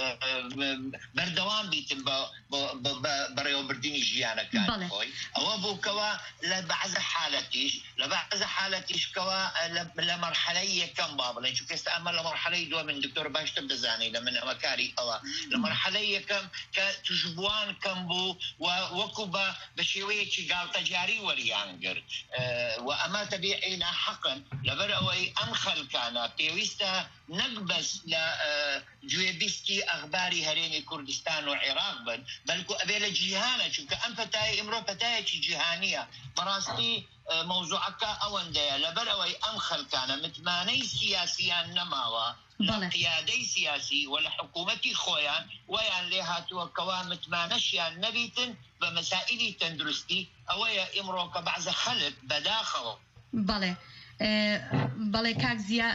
بەردەوام بیتن بەڕێوەبردننی ژیانەکان خۆی ئەوە بووکەوە لە بەعزە حالەتیش لە بعض حالتيش كوا لمرحلة كم بابلين شوف يستعمل لمرحلة دوا من دكتور باش تبدأ زاني لمن مكاري الله لمرحلة كم كتجبوان كم بو ووكوبا بشوية قال تجاري وريانجر أه وأما تبيعينا حقا لبرأوي أنخل كان بيويستا نقبس لجويبستي أخباري هريني كردستان وعراق بل بلكو أبيل جيهانة شوف كأن فتاي إمرو فتاي جيهانية براستي موضوعك أونديا لبرأوي أنخل كان متماني سياسيا نماوا لا قيادي سياسي ولا حكومتي خويا ويان لها توكوا متمانشيا نبيتن بمسائل تندرستي أويا إمرو كبعض خلق بداخل بله بەڵێ کاک زیە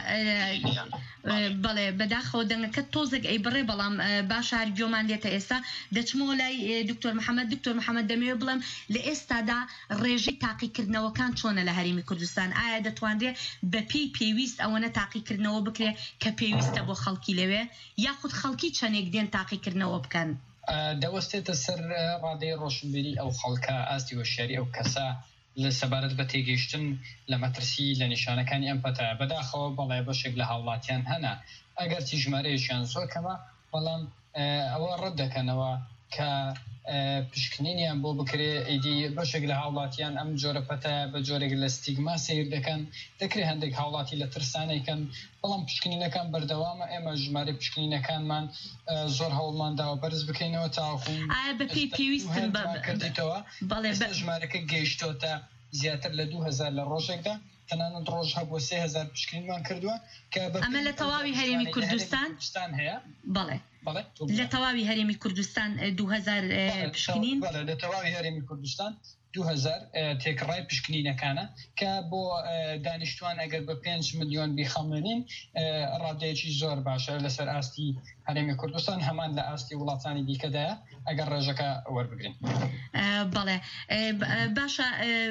بەڵێ بەداخەوە دەنگەکە تۆزێک ئەی بڕێ بەڵام باش هەرگیۆمان لێتە ئێستا دەچمەوە لای دکتۆر محەممەد دکتۆر محەممەد دەمەوێت بڵم لە ئێستادا ڕێژەی تاقیکردنەوەکان چۆنە لە هەرێمی کوردستان ئایا دەتوانرێت بە پێی پێویست ئەوەنە تاقیکردنەوە بکرێ کە پێویستە بۆ خەڵکی لەوێ یاخود خەڵکی چەندێک دێن تاقیکردنەوە بکەن دەوەستێتە سەر ڕادەی ڕۆشنبیری ئەو خەڵکە ئاستی وەشیاری ئەو کەسە لە سەبارەت بە تێگەیشتن لە مەترسی لە نیشانەکانی ئەم پەتایە بەداخەوە بەڵێ بەشێک لە هاوڵاتیان هەنا ئەگەر چی ژمارەیەشیان زۆر کەمە بەڵام ئەوە ڕەت دەکەنەوە کە پشکنینیان بۆ بکرێ ئیدی بەشێک لە هاوڵاتیان ئەم جۆرە پەتایە بە جۆرێک لە ستیگما سیر دەکەن دەکرێت هەندێک هاوڵاتی لە ترسانێکن بەڵام پشکنینەکان بەردەوامە ئێمە ژمارە پشکنینەکانمان زۆر هەوڵمان داوە بەرز بکەینەوە تاخۆ بەپی پێویستن کردیتەوە بەڵێ ژمارەکە گەیشتۆتە زیاتر لە دوو هەزار لە ڕۆژێکدا تەنانەت ڕۆژ هەبووە سێ هەزار پشکنینمان کردووە کە ئەمە لە تەواوی هەرێمی کوردستان هەیە بەڵێ لە تەواوی هەرێمی کوردستان دوو هەزار پشکنین لە تەواوی هەرێمی کوردستان دوو هەزار تێکڕای پشکنینەکانە کە بۆ دانیشتوان ئەگەر بە پێنج ملیۆن بیخەمێنین ڕادەیەکی زۆر باشە لەسەر ئاستی هەرێمی کوردستان هەمان لە ئاستی وڵاتانی دیکەدایە ئەگەر ڕێژەکە وەربگرین بەڵێ باشە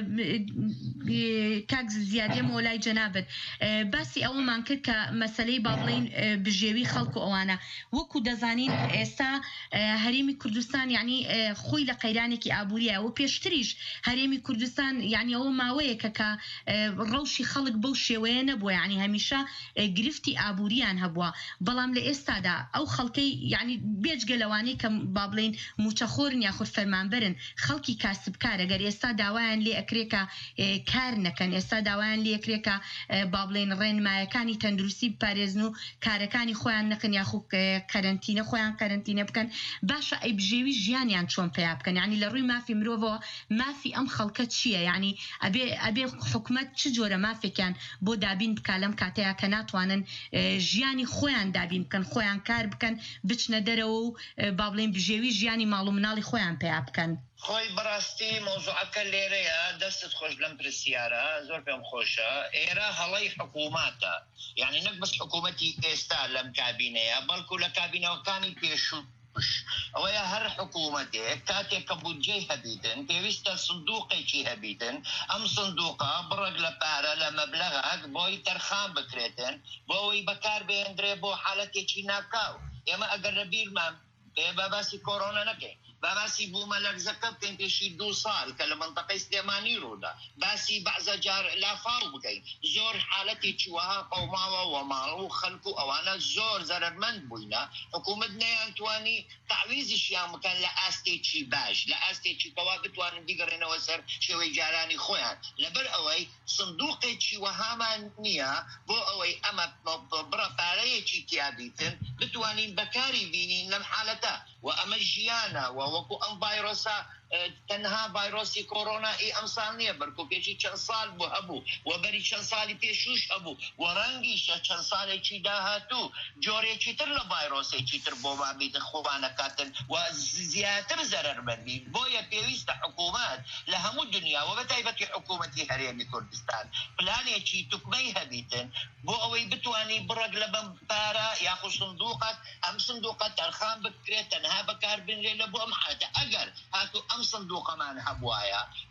کاک زیادێمەوە لای جەنابەت باسی ئەوەمان کرد کە مەسەلەی با بڵێین بژێوی خەڵکو ئەوانە وەکو دەزانین ئێستا هەرێمی کوردستان یعنی خۆی لە قەیرانێکی ئابووریە و پێشتریش هەرێمی کوردستان یعنی ئەوە ماوەیەکە کە ڕەوشی خەڵک بەو شێوەیە نەبووە یعنی هەمیشە گرفتی ئابووریان هەبووە بەڵام لە ئێستادا ئەو خەڵکەی یعنی بێجگە لەوانەی کە با بڵێن موچەخۆرن یاخود فەرمانبەرن خەڵکی کاسبکارە گەر ئێستا داوایان لێ ئەکرێکە کار نەکەن ئێستا داوایان لێ ئەکرێکە با بڵێن ڕێنمایەکانی تەندروستی بپارێزن و کارەکانی خۆیان نەکەن یاخود کەرەنتینە خۆیان کەرەنتینە بکەن باشە ئەی بژێوی ژیانیان چۆن پێیا بکەن یعنی لە ڕووی مافی مرۆڤەوە مافی ئەم خەڵکە چییە یعنی ئەبێ ئەبێ حکومەت چ جۆرە مافێکیان بۆ دابین بکە لەم کاتەیە کە ناتوانن ژیانی خۆیان دابین بکەن خۆیان کار بکەن بچنە دەرەوە و با بڵێن بژێوی ژیانی ماڵ و مناڵی خۆیان پێیا بکەن خۆی بەڕاستی مۆزوعەکە لێرەیە دەستت خۆش لەم پرسیارە زۆر پێم خۆشە ئێرە هەڵەی حکووماتە یعنی نەک بەس حکوومەتی ئێستا لەم کابینەیە بەڵکو لە کابینەوەکانی پێشوو ئەوەیە هەر حکوومەتێک کاتێک کە بودجەی هەبیتن پێویستە سندوقێکی هەبیتن ئەم سندوقە بڕێک لە پارە لە مەبلەغەک بۆی تەرخان بکرێتن بۆ ئەوەی بەکار بێندرێ بۆ حالەتێکی ناکاو ئێمە ئەگەر لە بیرمان بێ باسی کۆرۆنا نەکەین باسی بوومە لەرزەکە بکەین پێشی دوو ساڵ کە لە منتەقەی سلێمانی ڕوودا باسی بەعزە جار لافاو بکەین زۆر حالەتێکی وەها قەوماوە و ماڵ و خەڵک و ئەوانە زۆر زەرمەند بووینە حکوومەت نەیانتوانی تعویزیشیان بکەن لە ئاستێکی باش لە ئاستێکی کەوا بتوانن دیگەڕێنەوە سەر شێوەی جارانی خۆیان لەبەر ئەوەی سندوقێکی وەهامان نییە بۆ ئەوەی ئەمە بڕە پارەیەکی تیابیتن بتوانین بەکاری بینین لەم حالەتە و ئەمە ژیانە و وەکو ئەم ڤایرۆسە تەنها ڤایرۆسی کۆرۆنا ئی ئەمساڵ نییە بەرکو پێشی چەند ساڵ بوو هەبوو و بەری چەند ساڵی پێشوش هەبوو و ڕەنگیشە چەند ساڵێکی داهاتوو جۆرێکی تر لە ڤایرۆسێکی تر بۆ مابیتن خۆبانەکاتن و زیاتر زەرەرمەندی بۆیە پێویستە حکوومەت لە هەموو دنیا و بەتایبەتی حکوومەتی هەرێمی کوردستان پلانێکی توکمەی هەبیتن بۆ ئەوەی بتوانی بڕێک لە بەم پارە یاخو سندوقەت ئەم سندوقە تەرخان بکرێت تەنها بەکار بنرێ لە بۆ ئەم حالەتە ئەگەر هاتوو ئەم سندوقەمان هەبوایە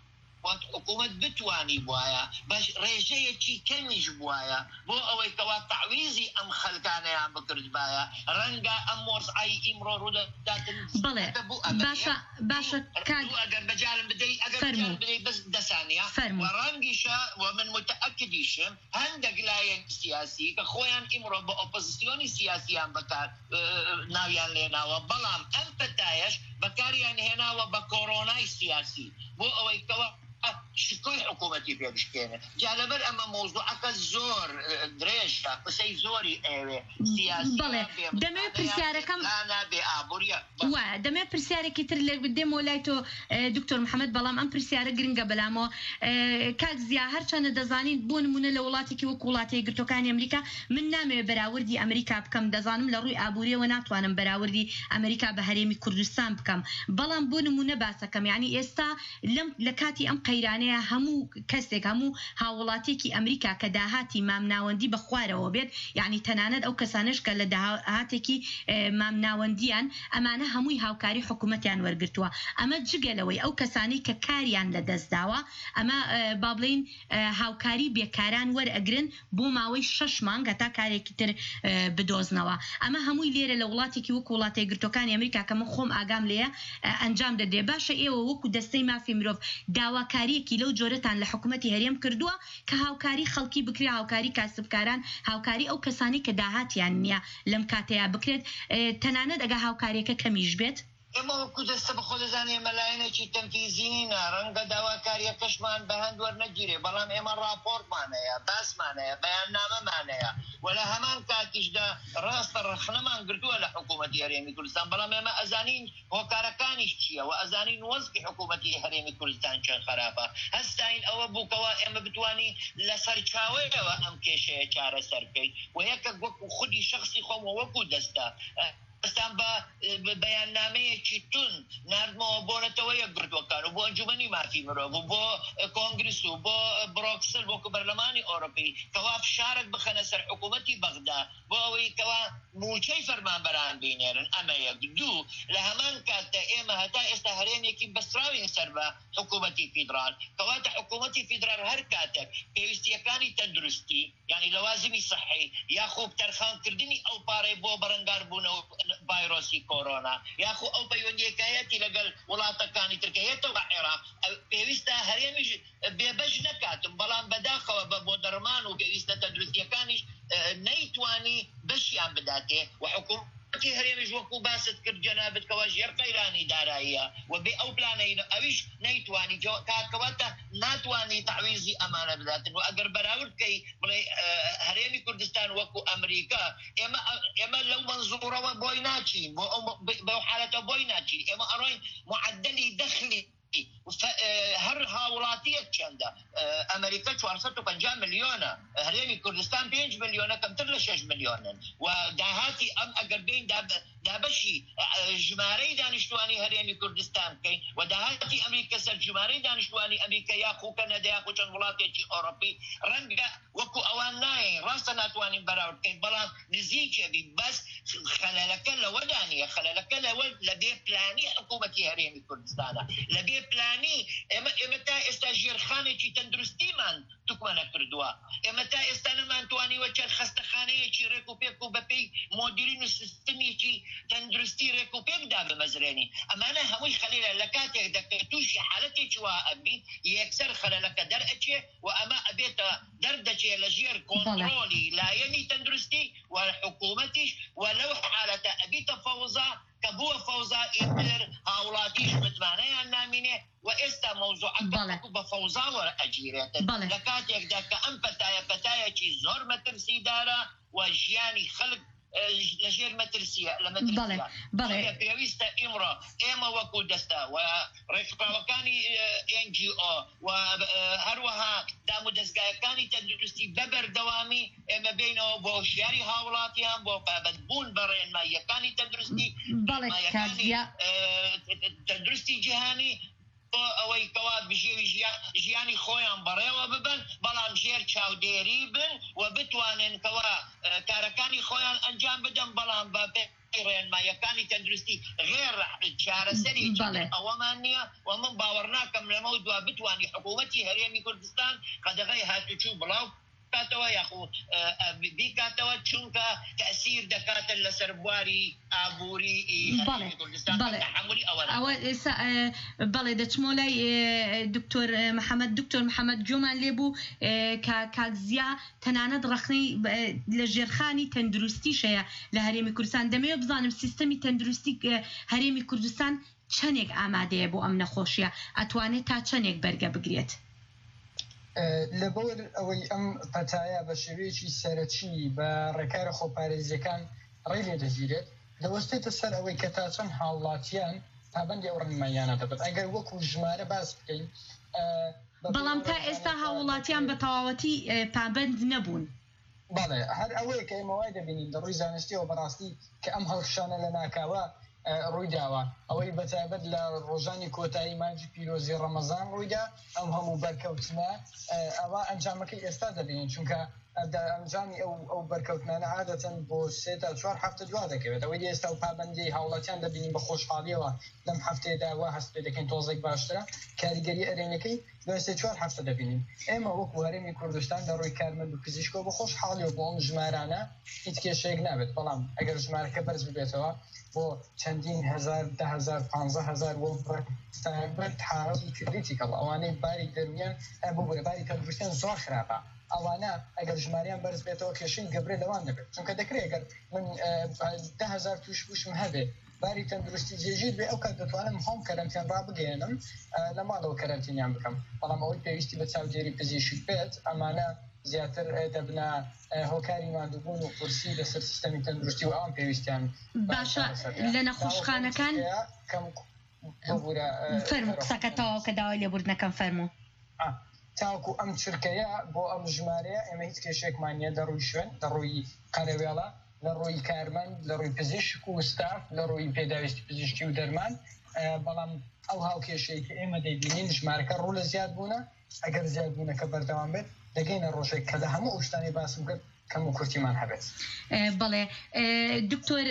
حکوومەت بتوانی بواە باش ڕێژەیەکی کەمیش بواە بۆ ئەوەی کەوا تعویزی ئەم خەلکانەیان بکردبایە ڕەنگە ئەم مۆزعایی ئیمڕۆ ڕوودەداتن بڵێ باشە باشە ئەگەر بەجارم بدەیت ئەگەر بدەیت بەس دەسانیا و ڕەنگیشە و من متأکدیشم هەندێک لایەن سیاسی کە خۆیان ئیمڕۆ بە ئۆپۆزیسیۆنی سیاسیان بەکار ناویان لێناوە بەڵام ئەم پەتایەش بەکاریان هێناوە بە کۆڕۆنای سیاسی بۆ ئەوەی کەوە شکوی حکوومەتی پێ بشکێنێ جا لەبەر ئەمە مۆزوعەکە زۆر درێژە قسەی زۆری ئێوێ سیاسی بڵێ دەمەوێت پرسیارەکەم بێ ئابوووریە وایە دەمەوێت پرسیارێکی تر لێ بدێمەوە لای تۆ دکتۆر محەممەد بەڵام ئەم پرسیارە گرنگە بەلامەوە کاک زیا هەرچەندە دەزانین بۆ نمونە لە وڵاتێکی وەک وڵاتی یەکگرتوەکانی ئەمریکا من نامەوێت بەراوردی ئەمریکا بکەم دەزانم لە ڕووی ئابوووریەوە ناتوانم بەراوردی ئەمریکا بە هەرێمی کوردستان بکەم بەڵام بۆ نمونە باسەکەم یعنی ئێستا لەم لە کاتی ئەم قەیرانەیە هەموو کەسێک هەموو هاوڵاتێکی ئەمریکا کە داهاتی مامناوەندی بە خوارەوە بێت یعنی تەنانەت ئەو کەسانش کە لە داهاتێکی مامناوەندیان ئەمانە هەمووی هاوکاری حکوومەتیان وەرگرتووە ئەمە جگەلەوەی ئەو کەسانی کە کاریان لە دەستداوە ئەمە با بڵین هاوکاری بێکاران وەرئەگرن بۆ ماوەی شەش مانگ تا کارێکی تر بدۆزنەوە ئەمە هەمووی لێرە لە وڵاتێکی وەک وڵاتە یەکگرتوەکانی ئەمریکا کە من خۆم ئاگام لێیە ئەنجام دەدێ باشە ئێوە وەکو دەستەی مافی مرۆڤ داواکاریەکی لەو جۆرەتان لە حکوومەتی هەرێم کردووە کە هاوکاری خەڵکی بکرێ هاوکاری کاسبکاران هاوکاری ئەو کەسانی کە داهاتیان نییە لەم کاتەیە بکرێت تەنانەت ئەگە هاوکاریەکە کەمیش بێت ئێمە وەکو دەستە بە خۆ دەزانێ مەلایەنێکی تەنفیزینە ڕەنگە داواکاریەکەشمان بە هەند وەرنەگیرێ بەڵام ئێمە راپۆرتمانەیە باسمانەیە بەیاننامەمانەیە و لە هەمان کاتیشدا ڕاستە ڕەخنەمان گردووە لە حکوومەتی هەرێمی کوردستان بەڵام ئێمە ئەزانین هۆکارەکانیش چییە و ئەزانین وەزعی حکوومەتی هەرێمی کوردستان چەند خراپە هەستاین ئەوە بووکەوە ئێمە بتوانی لە سەرچاوەیەوە ئەم کێشەیە چارەسەر بکەین و یەکە وەکو خودی شخصی خۆم وەکو دەستە ئەستان بە بەیاننامەیەکی تون نردمەوە بۆ نەتەوە یەکگرتوەکان و بۆ ئەنجومەنی مافی مرۆڤ و بۆ کۆنگرس و بۆ بڕۆکسل بۆ بەرلەمانی ئۆڕۆپی کەوا فشارێک بخەنە سەر حکوومەتی بەغدا بۆ ئەوەی کەوا موچەی فەرمانبەران بینێرن ئەمە یەک دوو لە هەمان کاتە ئێمە هەتا ئێستا هەرێمێکی بەستراوین سەر بە حکوومەتی فیدرال کەواتە حکوومەتی فیدرال هەر کاتێک پێویستیەکانی تەندروستی یعنی لەوازمی صحی یاخۆ تەرخانکردنی ئەو پارەی بۆ بەرەنگار بوونەوە ڤایرۆسی کۆرۆنا یاخۆ ئەو پەیوەندیەکایەتی لەگەڵ وڵاتەکانی ترکەیەتەوە عێراق پێویستە هەرێمیش بێبەش نەکاتم بەڵام بەداخەوە بە بۆ دەرمان و پێویستە تەندروستیەکانیش نەیتوانی بەشیان بداتێ و حکوومەتی هەرێمیش وەکو باست کرد جەنابەت کەوا ژێر قەیرانی داراییە و بێ ئەو پلانەی ئەویش نەیتوانی کاتکەواتە ناتوانی تعویزی ئەمانە بداتن و ئەگەر بەراورد بکەی بڵێ هەرێمی کوردستان وەکو ئەمریکا ئێمە ئێمە لەو منزوڕەوە بۆی ناچین بۆ بەو حالەتە بۆی ناچین ئێمە ئەڕۆین معدەلی دەخلی هەر هاوڵاتیەک چەندە ئەمریکا چوارسەد و پەنجا ملیۆنە هەرێمی کوردستان پێنج ملیۆنە کەمتر لە شەش ملیۆنن و داهاتی ئەم ئەگەر بین دابەشی ژمارەی دانیشتوانی هەرێمی کوردستان بکەین و داهاتی ئەمریکا سەر ژمارەی دانیشتوانی ئەمریکا یاخو کەنەدا یاخو چەند وڵاتێکی ئۆڕۆپی ڕەنگە وەکو ئەوان نایە ڕاستە ناتوانین بەراورد بکەین بەڵام نزیکە بی بەس خەلەلەکە لەوەدا نیە خەلەلەکە لەوە لەبێ پلانی حکوومەتی هەرێمی کوردستانە لەبێ پلانی ئێمە ئێمە تا ئێستا ژێرخانێکی تەندروستیمان توکمە نەکردووە ئێمە تا ئێستا نەمانتوانیوە چەند خەستەخانەیەکی ڕێک و پێک و بەپێی مۆدیرین و سیستەمێکی تەندروستی ڕێک و پێکدا بمەزرێنی ئەمانە هەمووی خەلیلە لە کاتێک دەکەێت تووشی حالەتێکی وا ئەبین یەکسەر خەلەلەکە دەرئەچێ و ئەمە ئەبێتە دەردەچێ لە ژێر کۆنتڕۆلی لایەنی تەندروستی و حکوومەتیش و لەو حالەتە ئەبیتە فەوزا کە بووە فەوزا ئیتر هاوڵاتیش متمانەیان نامینێ و ئێستا مەوزوعەکە بە فەوزا وەرئەگیرێت لە کاتێکدا کە ئەم پەتایە پەتایەکی زۆر مەترسیدارە و ژیانی خەڵک لەژێر مەترسیە لە مەترسیە پێویستە ئیمڕۆ ئێمە وەکو دەستە و ڕێکخراوەکانی ئێن جی ئۆ و هەروەها دام و دەستگایەکانی تەندروستی بەبەردەوامی ئێمە بینەوە بۆ هۆشیاری هاوڵاتیان بۆ بابەتبوون بە ڕێنماییەکانی تەندروستی تەندروستی جیهانی بۆ ئەوەی کەوا بژێوی ژیانی خۆیان بەڕێوە ببن بەڵام ژێر چاودێری بن و بتوانن کەوا کارەکانی خۆیان ئەنجام بدەن بەڵام بە ڕێنمایەکانی تەندروستی غێر چارەسەرێکی ئەوەمان نییە و من باوەڕ ناکەم لەمە دوا بتوانانی حکوومەتی هەرێمی کوردستان قەدەغی هاتوچوو بڵاو کاتەوە یاخو بیکاتەوە چونکە تەسیر دەکاتن لەسەر بواری ئابووری کوردستان تحملی ئەوە بەڵێ دەچمۆ لای دکتۆر محەممەد دکتۆر محەممەد گوێمان لێبوو کاکزیا تەنانەت ڕخنەی لە ژێرخانی تەندروستیشەیە لە هەرێمی کوردستان دەمەوێت بزانم سیستەمی تەندروستی هەرێمی کوردستان چەندێک ئامادەیە بۆ ئەم نەخۆشیە ئەتوانێت تا چەندێک بەرگە بگرێت لەبەر ئەوەی ئەم پەتایە بە شێوەیەکی سەرەکی بە ڕێکارە خۆپارێزیەکان ڕێ لێ دەگیرێت دەوەستێتە سەر ئەوەی کە تا چەند هاوڵاتیان پابەندی ئەو ڕێنماییانە دەبێت ئەگەر وەکو ژمارە باس بکەین بەڵام تا ئێستا هاوڵاتیان بە تەواوەتی پابەند نەبوون بەڵێ هەر ئەوەیە کە ئێمەوای دەبینین لە ڕووی زانستیەوە بەڕاستی کە ئەم هەڵخشانە لە ناکاوە ڕووی داوە ئەوەی بەتابەت لە ڕۆژانی کۆتایی مانجی پیرۆزی ڕەمەزان ڕوویدا ئەم هەموو بەرکەوتنە ئەوە ئەنجامەکەی ئێستا دەبینین چونکە ئەنجامی ئەو بەرکەوتنانە عادەتەن بۆ سێ تا چوار هەفتە دوا دەکەوێت ئەوەی ئێستا و پابەندی هاوڵاتیان دەبینین بە خۆشحاڵیەوە لەم هەفتەیەدا وا هەست پێ دەکەین تۆزێک باشترە کاریگەری ئەرێنەکەی دوای سێ چوار هەفتە دەبینین ئێمە وەکو هەرێمی کوردستان لە ڕووی کارمەند و پزیشکەوە بە خۆشحاڵیەوە بۆ ئەم ژمارانە هیچ کێشەیەک نابێت بەڵام ئەگەر ژمارەکە بەرز ببێتەوە بۆ چەندین هزار ده هزار پانزە هزار وەبەت حاڵەتی کریتیکەڵ ئەوانەی باری دەرویان بۆ بۆرە باری تەندروستیان زۆر خراپە ئەوانە ئەگەر ژماریان بەرز بێتەوە کێشەی گەبرێ لەوان دەبێت چونکە دەکرێت ئەگەر من ده هزار توش پوشم هەبێت باری تەندروستی جێژیر بێ ئەو کات دەتوانم هەم کەرەنتیان ڕابگەێنم لە ماڵەوە کەرەنتینیان بکەم بەڵام ئەوەی پێویستی بە چاودێری پزیشک بێت ئەمانە زیاتر دەبنا هۆکاری مادووبوون و قورسی لەسەر سیستەمی تەندروستی و ئەوان پێویستیان باشە لە نەخۆشخانەکان فەرموو قسەکەتەوە کە داوای لێبوردنەکەم فەرموو تاوەکو ئەم چرکەیە بۆ ئەم ژمارەیە ئێمە هیچ کێشێکمان نیە دەڕووی شوێن دەڕووی قەرەوێڵە لە ڕووی کارمەند لە ڕووی پزیشک و ستاف لە ڕووی پێداویستی پزیشکی و دەرمان بەڵام ئەو هاوکێشەیە کە ئێمە دەیبینین ژمارەکە ڕوو لە زیاد بوونە ئەگەر زیاد بوونەکە بەردەوام بێت دەگەینە ڕۆژێک کە لە هەموو ئەوشتانی باسم کرد کەم و کورتیمان هەبێت بەڵێ دکتۆر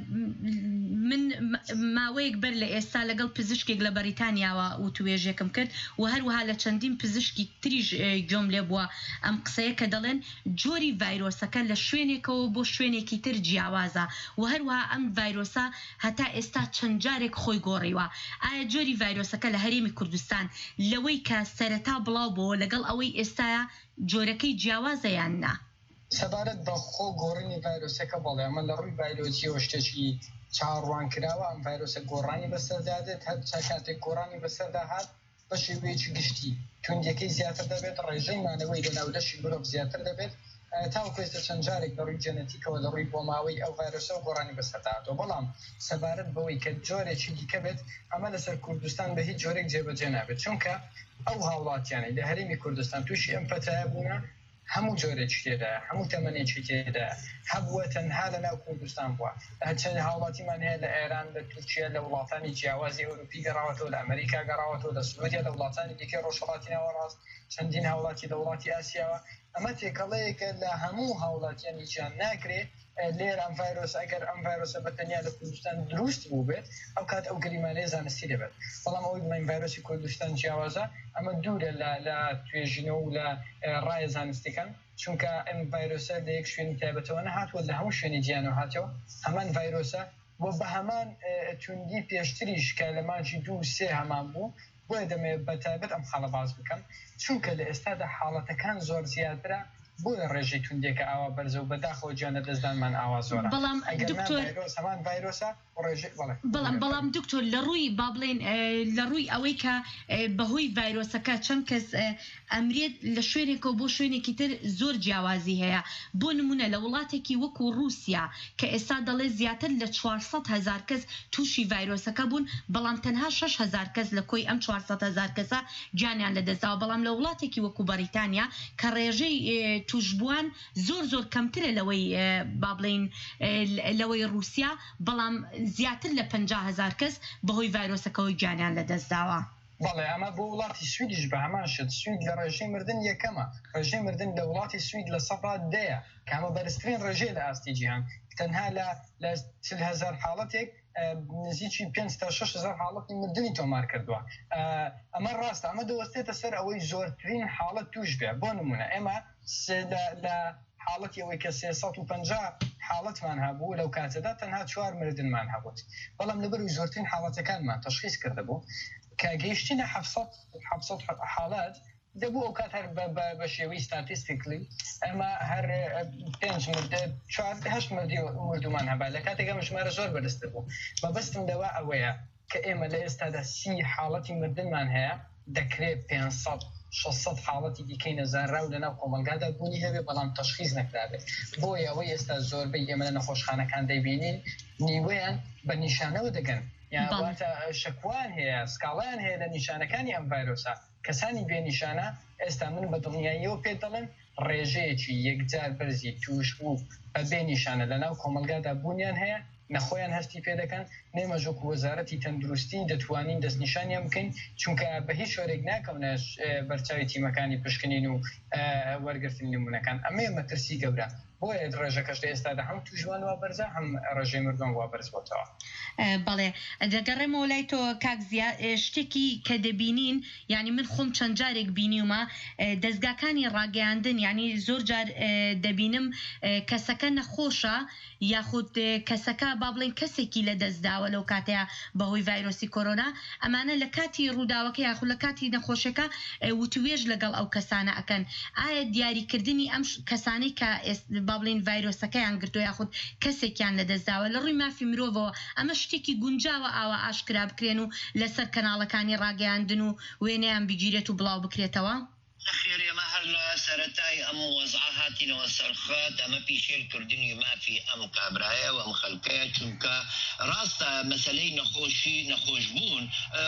من ماوەیەک بەر لە ئێستا لەگەڵ پزیشکێک لە بەریتانیاوە و توێژێکم کرد و هەروەها لە چەندین پزیشکی تریژ گۆم لێ بووە ئەم قسەیە کە دەڵێن جۆری ڤایرۆسەکە لە شوێنێکەوە بۆ شوێنێکی تر جیاوازە و هەروەها ئەم ڤایرۆسە هەتا ئێستا چەند جارێک خۆی گۆڕیوە ئایا جۆری ڤایرۆسەکە لە هەرێمی کوردستان لەوەی کە سەرەتا بڵاو بۆ لەگەڵ ئەوەی ئێستاە جۆرەکەی جیاوازە یان نا سەبارەت بە خۆ گۆڕینی ڤایرۆسەکە بەڵێ ئەمە لە ڕووی ڤایرۆسیەوە شتێکی چاڕوان کراوە ئەم ڤایرۆسە گۆڕانی بەسەردادێت هەر کاتێک گۆڕانی بەسەردا هات بە شێوەیەکی گشتی توندەکەی زیاتر دەبێت ڕێژەی مانەوەی لە ناودەشی مرۆڤ زیاتر دەبێت تاوەکو ئێستا چەند جارێک لە ڕووی جەنەتیکەوە لە ڕووی بۆماوەی ئەو ڤایرۆسە و گۆڕانی بەسەردادەوە بەڵام سەبارەت بەوەی کە جۆرێکی دیکە بێت ئەمە لەسەر کوردستان بە هیچ جۆرێک جێبەجێ نابێت چونکە ئەو هاوڵاتیانەی لە هەرێمی کوردستان تووشی ئەم پەتایە بوونە هەموو جۆرێکی تێدا هەموو تەمەنێکی تێدا هەبووە تەنها لە ناو کوردستان بووە چەند هاوڵاتیمان هەیە لە ئێران لە تورکیا لە وڵاتانی جیاوازی ئەوروپی گەڕاوەتەوە لە ئەمریکا گەڕاوەتەوە لە سوودیا لە وڵاتانی دیکە ڕۆژهەڵاتی ناوەڕاست چەندین هاوڵاتی لە وڵاتی ئاسیاوە ئەمە تێکەڵەیەکە لە هەموو هاوڵاتیانی جیان ناکرێت لێر ئەم ڤایرۆس ئەگەر ئەم ڤایرۆسە بەتەنیا لە کوردستان دروست بوو بێت ئەو کات ئەو گەریمانەیە زانستی دەبێت بەڵام ئەوەی بڵێن ڤایرۆسی کوردستان جیاوازە ئەمە دوورە لە توێژینەوە و لە ڕایە زانستیەکان چونکە ئەم ڤایرۆسە لە یەک شوێنی تایبەتەوە نەهاتوە لە هەموو شوێنی جیانەوە هاتەوە هەمان ڤایرۆسە بۆ بە هەمان توندی پێشتریش کە لە مانجی دوو سێ هەمان بوو بۆیە دەمەوێت بەتایبەت ئەم خاڵە باز بکەم چونکە لە ئێستادا حاڵەتەکان زۆر زیاترە بۆ ڕێژەی توندێکە ئاوا بەرزە و بەداخەوە گیانە دەستدانمان ئاوا زۆرە بەڵام دکتۆر هەمان ڤایرۆسە بەڵام بەڵام دکتۆر لە ڕووی با بڵێن لە ڕووی ئەوەی کە بەهۆی ڤایرۆسەکە چەند کەس ئەمرێت لە شوێنێکەوە بۆ شوێنێکی تر زۆر جیاوازی هەیە بۆ نمونە لە وڵاتێکی وەکو رووسیا کە ئێستا دەڵێ زیاتر لە چوارسەد هەزار کەس تووشی ڤایرۆسەکە بوون بەڵام تەنها شەش هەزار کەس لە کۆی ئەم چوارسەد هەزار کەسە گیانیان لەدەستاوە بەڵام لە وڵاتێکی وەکو بەریتانیا کە ڕێژەی توشبووان زۆر زۆر کەمترە لەوەی با بڵێن لەوەی رووسیا بەڵام زیاتر لە پەنجا هەزار کەس بەهۆی ڤایرۆسەکەەوەی گیانیان لەدەستداوە بەڵێ ئەمە بۆ وڵاتی سویدیش بە هەمان شت سوید لە ڕێژەی مردن یەکەمە ڕێژەی مردن لە وڵاتی سوید لە سەدا دەیە کە ئەمە بەرزترین ڕێژەی لە ئاستی جیهان تەنها لە چل هەزار حاڵەتێک نزیکی پێنج تا شش هەزار حاڵەتی مردنی تۆمار کردووە ئەمە ڕاستە ئەمە دەوەستێتە سەر ئەوەی زۆرترین حاڵەت توش بێ بۆ نمونە ئێمە لە حاڵەتی ئەوەی کە سێسەد و پەنجا حاڵەتمان هەبوو لەو کاتەدا تەنها چوار مردنمان هەبووت بەڵام لەبەروی زۆرترین حاڵەتەکانمان تەشخیص کردهبوو کە گەیشتینە حەفسەد حاڵەت دەبوو ئەو کات هەر بە شێوەی ستاتیستیکلی ئەمە هەر پێنج هەشت مردومان هەبا لە کاتێک ئەمە ژمارە زۆر بەدەست بوو مەبەستم لەوە ئەوەیە کە ئێمە لە ئێستادا سی حاڵەتی مردنمان هەیە دەکرێت پێنجسەد شەشسەد حاڵەتی دیکەی نەزانراو لەناو کۆمەلگادا بوونی هەبێ بەڵام تەشخیص نەکرابێت بۆیە ئەوەی ئێستا زۆربەی ئێمە لە نەخۆشخانەکان دەیبینین نیوەیان بە نیشانەوە دەگەن یاواتە شەکوان هەیە سکاڵیان هەیە لە نیشانەکانی ئەم ڤایرۆسە کەسانی بێنیشانە ئێستا من بە دڵنیاییەوە پێ دەڵێن ڕێژەیەکی یەکجار بەرزی توش بوو بە بێنیشانە لەناو کۆمەلگادا بوونیان هەیە نەخۆیان هەستی پێ دەکەن نێمەژۆک وەزارەتی تەندروستی دەتوانین دەستنیشانیان بکەین چونکە بە هیچ شۆرێک ناکەونە بەرچاوی تیمەکانی پشکنین و وەرگرتن نمونونەکان ئەمە مەترسی گەورە بۆیە ڕێژەکەش ئێستادا هەم توژوان وا بەرزە هەم ڕێژەی مردوان وا بەرز بۆتەوە بەڵێ دەگەڕێمەوە لای تۆ کاک شتێکی کە دەبینین ینی من خۆم چەند جارێک بینیومە دەستگاکانی ڕاگەیاندن ینی زۆر جار دەبینم کەسەکە نەخۆشە یاخود کەسەکە با بڵێن کەسێکی لە دەستداوە لەو کاتەیە بەهۆی ڤایرۆسی کۆرۆنا ئەمانە لە کاتی ڕووداوەکە یاخود لە کاتی نەخۆشەکە وتوێژ لەگەڵ ئەو کەسانە ئەکەن ئایا دیاریکردنی ئەم کەسانەی کە با بڵێن ڤایرۆسەکەیان گرتو یاخود کەسێکیان لە دەستداوە لە ڕووی مافی مرۆڤەوە ئەمە شتێکی گونجاوە ئاوە ئاشکرا بکرێن و لەسەر کەناڵەکانی ڕاگەیاندن و وێنەیان بگیرێت و بڵاو بکرێتەوە خير يا مهل سرتاي ام وضعهاتنا وسرخات ام بيشير كردني ما في ام كابرايا وام خلقيا چونكا راستا مسألة نخوشي نخوش بون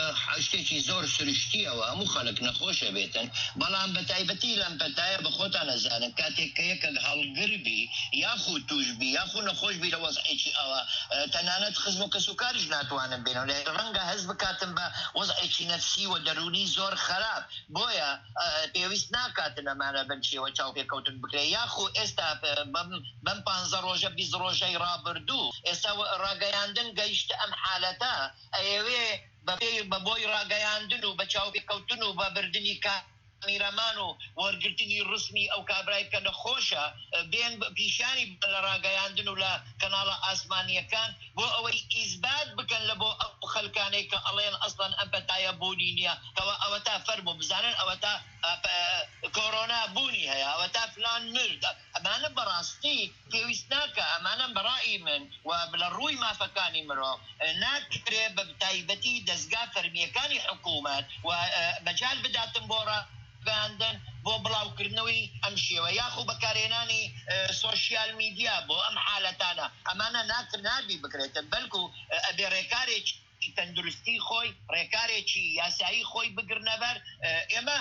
حشتي زور سرشتيا وامو خلق نخوش بيتن بلان بتاي بتي لم بتاي بخوتا نزان كاتي كيك هالقربي ياخو توجبي ياخو نخوش بي لوضعي او تنانت خزمو كسكر جناتوانا بينو رنگا حزب كاتم بوضعي نفسي ودروني زور خراب بويا پێویست ناکاتنەمانە بنچیەوە چاو پێکەوتن بکرێ یاخو ئێستا بەم پانزە ڕۆژە بیست ڕۆژەی ڕابردوو ئێستا ڕاگەیاندن گەیشتە ئەم حالەتە ئەوێ بە بۆی ڕاگەیاندن و بە چاو پێکەوتن و بە بردننی کا میرەمان و وەرگرتنی ڕسمی ئەو کابرای کە نەخۆشە بێن پیشانی لە ڕاگەیاندن و لە کەناڵە ئاسمانیەکان بۆ ئەوەی ئیزبات بکەن لە بۆ ئەو خەلکانەی کە ئەڵێن ئەسڵەن ئەم پەتایە بوونی نییە کەەوە ئەوە تا فەرمو بزانن ئەوە تا کۆرۆنا بوونی هەیە ئەوە تا فلان مرد ئەمانە بەڕاستی پێویست ناکە ئەمانە بەڕایی من و لە ڕووی مافەکانی مرۆڤ ناکرێ بە تایبەتی دەستگا فەرمیەکانی حکوومەت و مەجال بداتن بۆ گاندن بۆ بڵاوکردنەوەی ئەم شێوە یاخو بەکارێنانی سۆشیال میدیا بۆ ئەم حالەتانە ئەمانە نابی بکرێتە بەلکو ئەبێ ڕێکارێکی تەندروستی خۆی ڕێکارێکی یاسایی خۆی بگرنەبەر ئێمە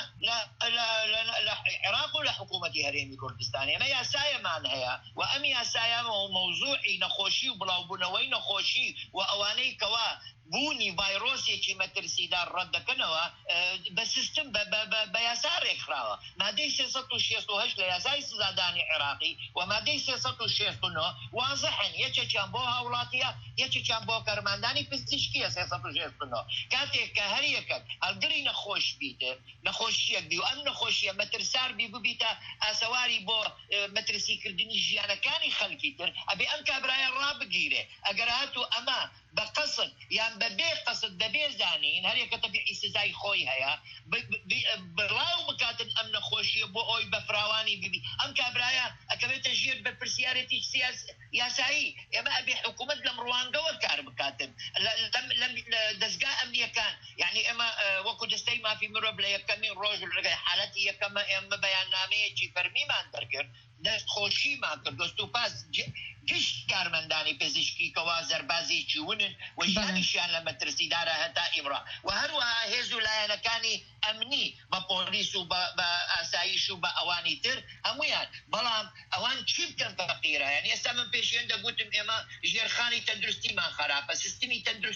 لە عێراق و لە حکوومەتی هەرێمی کوردستان ئێمە یاسایەمان هەیە و ئەم یاسایە مەوزوعی نەخۆشی و بڵاوبوونەوەی نەخۆشی و ئەوانەی کەوا بوونی ڤایرۆسێکی مەترسیدار ڕەت دەکەنەوە بە سیستم بە یاسا ڕێکخراوە مادەی سێسەد و شێست و هەشت لە یاسای سزادانی عێراقی و مادەی سێسەد و شێست و نۆ وازەحن یەکێکیان بۆ هاوڵاتیە یەکێکیان بۆ کەرماندانی پزیشکیە سێسەد و شێست و نۆ کاتێک کە هەر یەکەک هەڵگری نەخۆش بیتە نەخۆشیەک بی و ئەم نەخۆشیە مەترسار بی ببیتە ئاسەواری بۆ مەترسیکردنی ژیانەکانی خەڵکی تر ئەبێ ئەم کابرایە ڕابگیرێ ئەگەر هاتوو ئەمە بقصد يعني ببيع قصد دبيع زانين هل يكتب سزاي خوي هيا بلاو بكاتن امن خوشي بو اوي بفراواني بيبي ام كابرايا اكبر تشجير ببرسيارتي سياسي ياساي يا ما ابي حكومه لمروان قوه كار بكاتن لم لم دزقاء امنيه كان يعني اما وكو دستي ما في مرب لا يكمل رجل حالتي كما اما بياننامه شي فرمي ما اندركر دست خوشی ما کرد دستو پاس گشت کارمندانی پزشکی کوا زربازی چونن و ژیانیشیان لە مەترسیدارە هەتا ئیمڕۆ و هەروەها هێز و لایەنەکانی ئەمنی بە پۆلیس و بە ئاسایش و بە ئەوانی تر هەمویان بەڵام ئەوان چی بکەن فەقیرە یعنی ئێستا من پێشێن دەگوتم ئێمە ژێرخانی تەندروستیمان خراپە سیستمی تەندروستی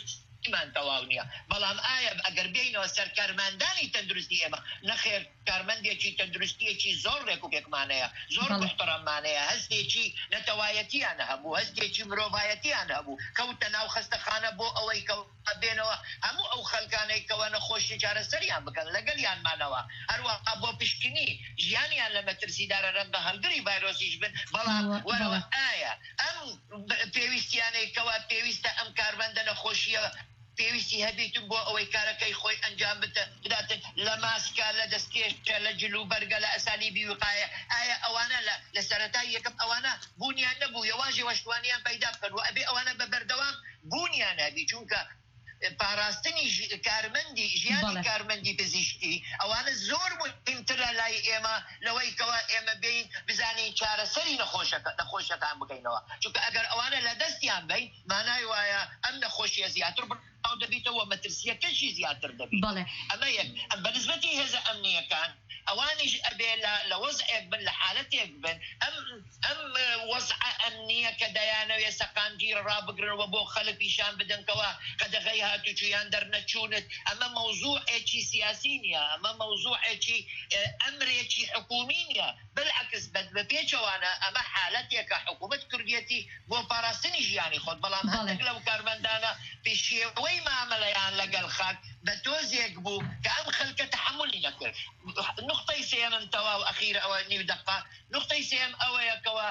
من تەواو نییە بەڵام ئایا ئەگەر بینەوە سەر کارمەندانی تەندروستی ئێمە نەخێر کارمەندێکی تەندروستیەکی زۆر ڕێکوپێکمانەیە زۆر محتەرەمانەیە هەستێکی نەتەوایەتیان هەبوو هەستێکی مرۆڤایەتیان هەبوو کەوتە ناو خستەخانە بۆ ئەوەی بێنەوە هەموو ئەو خەلکانەی کەوە نەخۆشی چارەسەریان بکەن لەگەڵیانمانەوە هەروەها بۆ پشکنی ژیانیان لە مەترسیدارە ڕەنگە هەڵگری ڤایرۆسیش بن بەڵام وەرەوە ئایا ئەم پێویستیانەی کەوا پێویستە ئەم کارمەندە نەخۆشیە پێویستی هەبێتون بۆ ئەوەی کارەکەی خۆی ئەنجام بداتن لە ماسکە لە دەستکێشە لە جلو بەرگە لە ئەسالیبی وقایە ئایا ئەوانە لە سەرەتای یەکەم ئەوانە بوونیان نەبوو یەواژێ وەشتوانیان پەیدا بکەن و ئەبێ ئەوانە بە بەردەوام بوونیان هەبی چونکە پاراستنی کارمەندی ژیانی کارمەندی پزیشکی ئەوانە زۆر مهمترە لای ئێمە لەوەی کەوا ئێمە بین بزانین چارەسەری نەخۆشەکان بکەینەوە چونکە ئەگەر ئەوانە لە دەستیان بین مانای وایە ئەم نەخۆشیە زیاتر ئەو دەبیتەوە مەترسیەکەشی زیاتر دەبێت ئەمە یەک بەنسبەتی هێزە ئەمنیەکان ئەوانیش ئەبێ لە وەزعێک بن لە حالەتێک بن ئەم ئەم وەزع ئەمنیە کە دەیانەوێ سەقامگیر ڕابگرنەوە بۆ خەڵک پیشان بدەنکەوە قەدەغەی هاتوچیان دەرنەچوونت ئەمە مەوزوعێکی سیاسی نییە ئەمە مەوزوعێکی ئەمرێکی حکومی نییە بالعکس بە پێچەوانە ئەمە حالەتێکە حکوومەت کوردیەتی بۆ پاراستنی ژیانی خۆت بەڵام هەندێک لەو کارمەندانە پێشێوەی مامەلەیان لەگەڵ خاک بە تۆزێک بوو کە ئەم خەلکە تحملی نەکرد نقطەی سێمم تەواو ئەخیر ئەوە نیو دقە نقطەی سێم ئەوەیەکەوە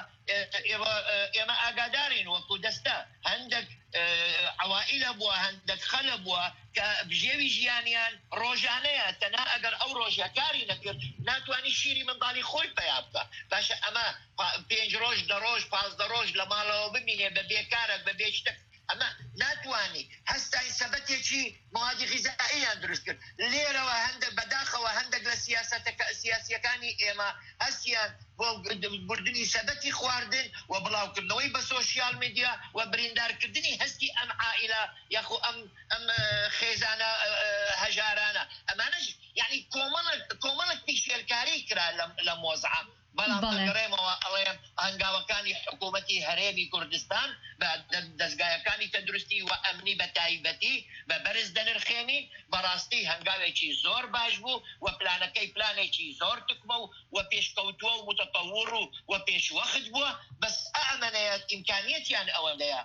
ئێمە ئاگادارین وەکو دەستە هەندێک عوائلە بووە هەندێک خەلە بووە کە بژێوی ژیانیان ڕۆژانەیە تەنها ئەگەر ئەو ڕۆژە کاری نەکرد ناتوانانی شیری منداڵی خۆی پیا بکە باشە ئەمە پێنج ڕۆژ دە ڕۆژ پازدە ڕۆژ لە ماڵەوە ببینێ بە بێکارە بە بێشتە ئەمە ناتوانانی هەستای سەبەتێکی موادی غیزائیان دروست کرد لێرەوە هەندێک بەداخەوە هەندێک لە سیاسیەکانی ئێمە هەستیان بۆ بردننی سەبەتی خواردن و بڵاوکردنەوەی بە سۆشیال میدیا و بریندارکردنی هەستی ئەم عائلە یاخو ئەم ئەم خێزانە هەژارانە ئەمانەش یعنی کۆمەڵک پیشێلکاری کرا لە مۆزعە بەڵام دەگەڕێمەوە ئەڵێم هەنگاوەکانی حکوومەتی هەرێمی کوردستان بە دەستگایەکانی تەندروستی و ئەمنی بە تایبەتی بە بەرز دەنرخێنی بەڕاستی هەنگاوێکی زۆر باش بوو و پلانەکەی پلانێکی زۆر تکمە و پێشکەوتووە و متەتەوڕ و پێشوەخت بووە بەس ئەمەنەیە ئیمکانیەتیان ئەوەندەیە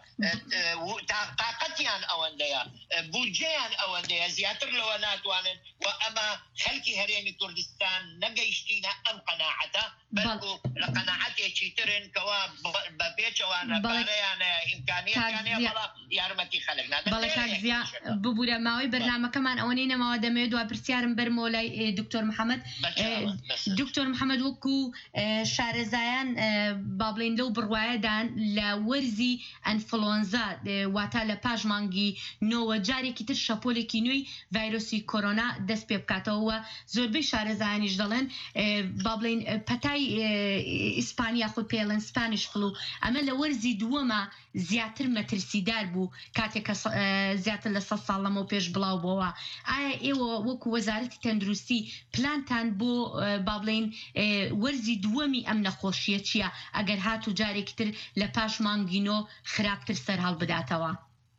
تااقەتیان ئەوەندەیە بودجەیان ئەوەندەیە زیاتر لەوە ناتوانن و ئەمە خەلکی هەرێمی کوردستان نەگەیشتینە ئەم قەناعەتە بەڵکو لە قەناعەتێکی ترن کەوا بە پێچەوانە پارەیانە ئیمکانیەتیانەیە بەڵام یارمەتی خەلک نادەن ببوورە ماوەی بەرنامەکەمان ئەوە نینەماوە دەمەوێت دوای پرسیارم بەرمەوە لای دکتۆر محەممەد دکتۆر محەممەد وەکو شارەزایان با بڵێن لەو بڕواایەدان لە وەرزی ئەنفلۆنزا واتە لە پاش مانگی نۆوە جارێکی تر شەپۆلێکی نوێی ڤایرۆسی کۆرۆنا دەست پێ بکاتەوە زۆربەی شارەزایانیش دەڵێن با بڵێن پەتای ئیسپانیا خۆ پێڵێن سپانیش فلو ئەمە لە وەرزی دووەمە زیاتر مەترسیدار بوو کاتێکە زیاتر لە سەد ساڵ لەمەوە پێش بڵاو بۆەوە ئایا ئێوە وەکو وەزارەتی تەندروستی پلانتان بۆ با بڵێن وەرزی دووەمی ئەم نەخۆشیە چییە ئەگەر هاتوو جارێکی تر لە پاش مانگینۆ خراپتر سەر هەڵ بداتەوە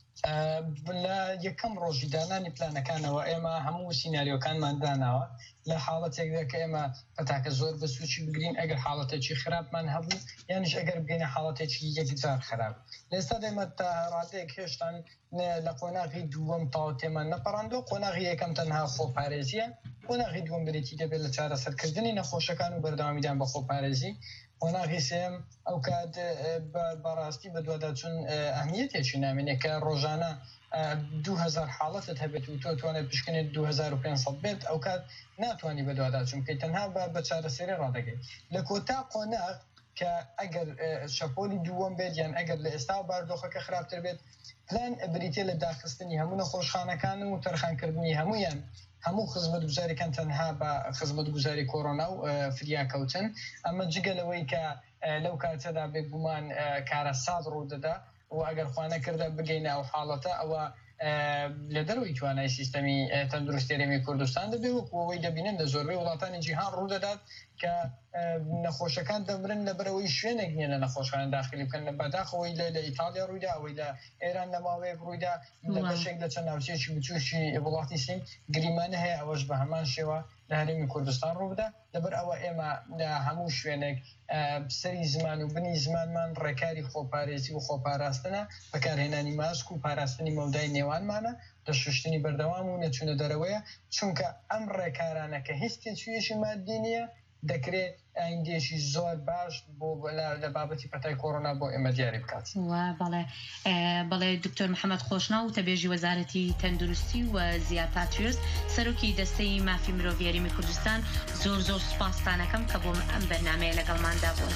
لە یەکەم ڕۆژی دانانی پلانەکانەوە ئێمە هەموو سیناریۆکانمان داناوە لە حاڵەتێکدا کە ئێمە پەتاکە زۆر بە سوچی بگرین ئەگەر حاڵەتێکی خراپمان هەبوو یانیش ئەگەر بگەینە حاڵەتێکی یەکجار خراپ لێستا دەمە تا ڕادەیەک هێشتان لە قۆناغی دووەم تاو تێمان نەپەڕاندەوە قۆناغی یەکەم تەنها خۆپارێزیە قۆناغی دووەم بریتی دەبێت لە چارەسەرکردنی نەخۆشەکان و بەردەوامیدان بە خۆپارێزی قۆناغی سێم ئەو کات بەڕاستی بە دوواداچوون ئەهمیەتێکی نامێنێ کە ڕۆژانە دو هزار حاڵەتت هەبێت و تۆ توانێت پشکنێت دو هزار و پێنج سەد بێت ئەو کات ناتوانانی بە دوواداچوون بکەیت تەنها بە چارەسەری ڕادەگەیت لە کۆتا قۆناغ کە ئەگەر شەپۆلی دووەم بێت یان ئەگەر لە ئێستا باردۆخەکە خراپتر بێت پلان بریتێ لە داخستنی هەموو نەخۆشخانەکان و تەرخانکردنی هەمویان هەموو خزمەت گوزاریەکان تەنها بە خزمەت گوزاری کۆرۆنا و فریاکەوتن ئەمە جگەلەوەی کە لەو کاتەدا بێگومان کارە ساد ڕوو دەدا و ئەگەر خوانە کردە بگەینە ئەو حاڵەتە ئەوە لە دەروی توانای سیستەمی تەندروستی هەرێمی کوردستان دەبێ وەکەوەی دەبینن لە زۆربەی وڵاتانی جیهان ڕوودەدات کە نەخۆشەکان دەمرن لەبەرەوەی شوێنێک نیە لە نەخۆشخانە داخلی بکەن بەداخەوەی لە ئیتالیا ڕوویدا ئەوەی لە ئێران لە ماوەیەک ڕوویدا لە بەشێک لە چەند ناوچەیەکی بچووشی وڵاتی سین گریمانە هەیە ئەوەش بە هەمان شێوە لە هەرێمی کوردستان ڕووبدا لەبەر ئەوە ئێمە لە هەموو شوێنێک سەری زمان و بنی زمانمان ڕێکاری خۆپارێزی و خۆپاراستنە بەکارهێنانی ماسک و پاراستنی مەودای نێوانمانە لە شوشتنی بەردەوام و نەچوونە دەرەوەیە چونکە ئەم ڕێکارانە کە هیچ تێچوویەشی مادی نییە دەکرێت ئایندێشی زۆر باش بۆ لە بابەتی پەتای کۆڕۆنا بۆ ئێمە دیاری بکات. بەڵێ بەڵێ دکتۆر محەممەد خۆشنا و تەبێژی وەزارەتی تەندروستی و زیاد پاتریۆس سەرۆکی دەستەی مافی مرۆڤی هەرێمی کوردستان زۆر زۆر سوپاستانەکەم کە بۆ ئەم بەرنامەیە لەگەڵماندا بوون.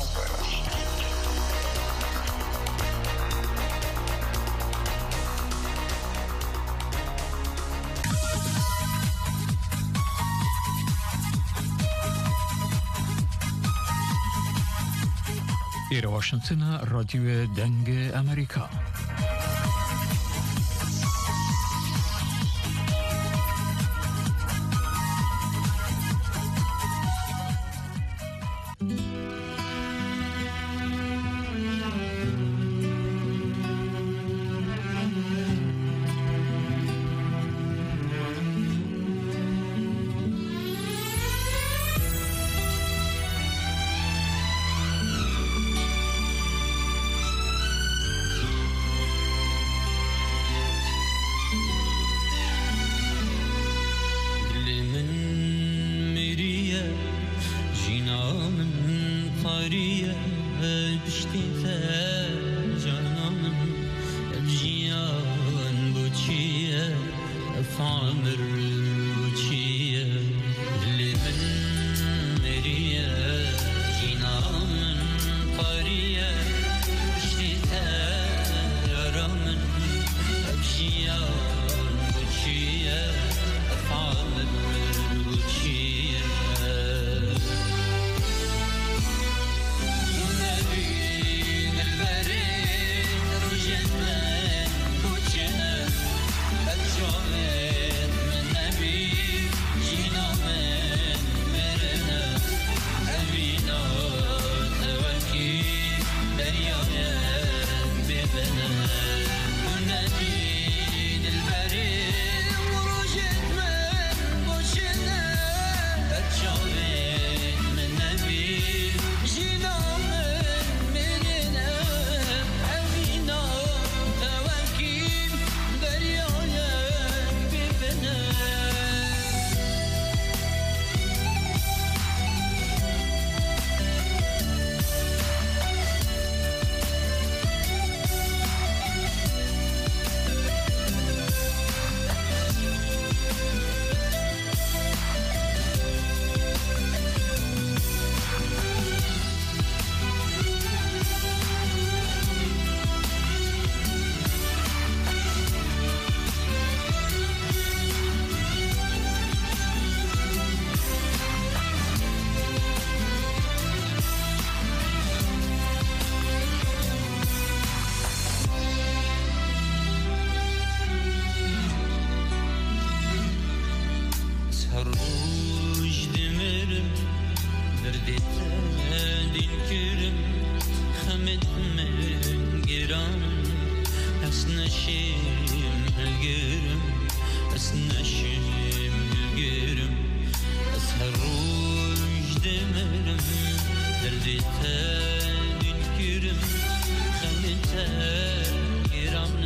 ئێرە واشنگتنە ڕادیۆ دەنگە ئەمریکا.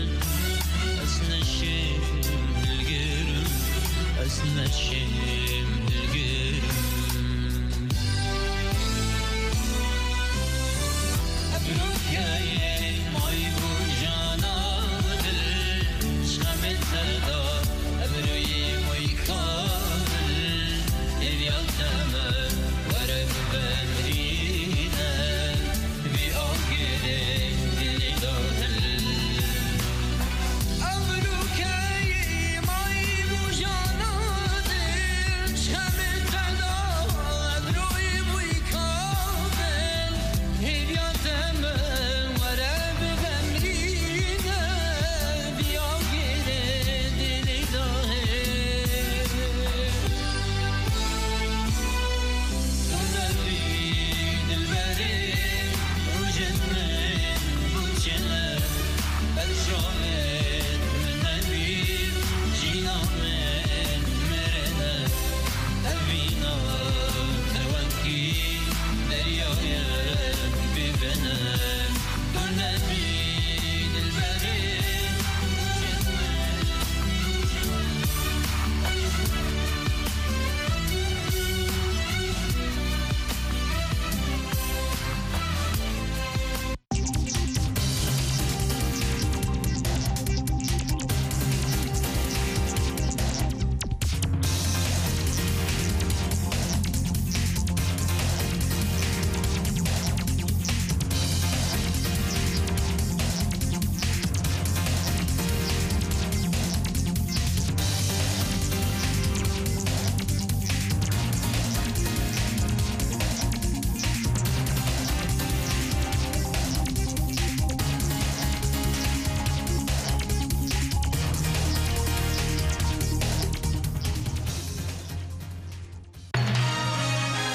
As nashim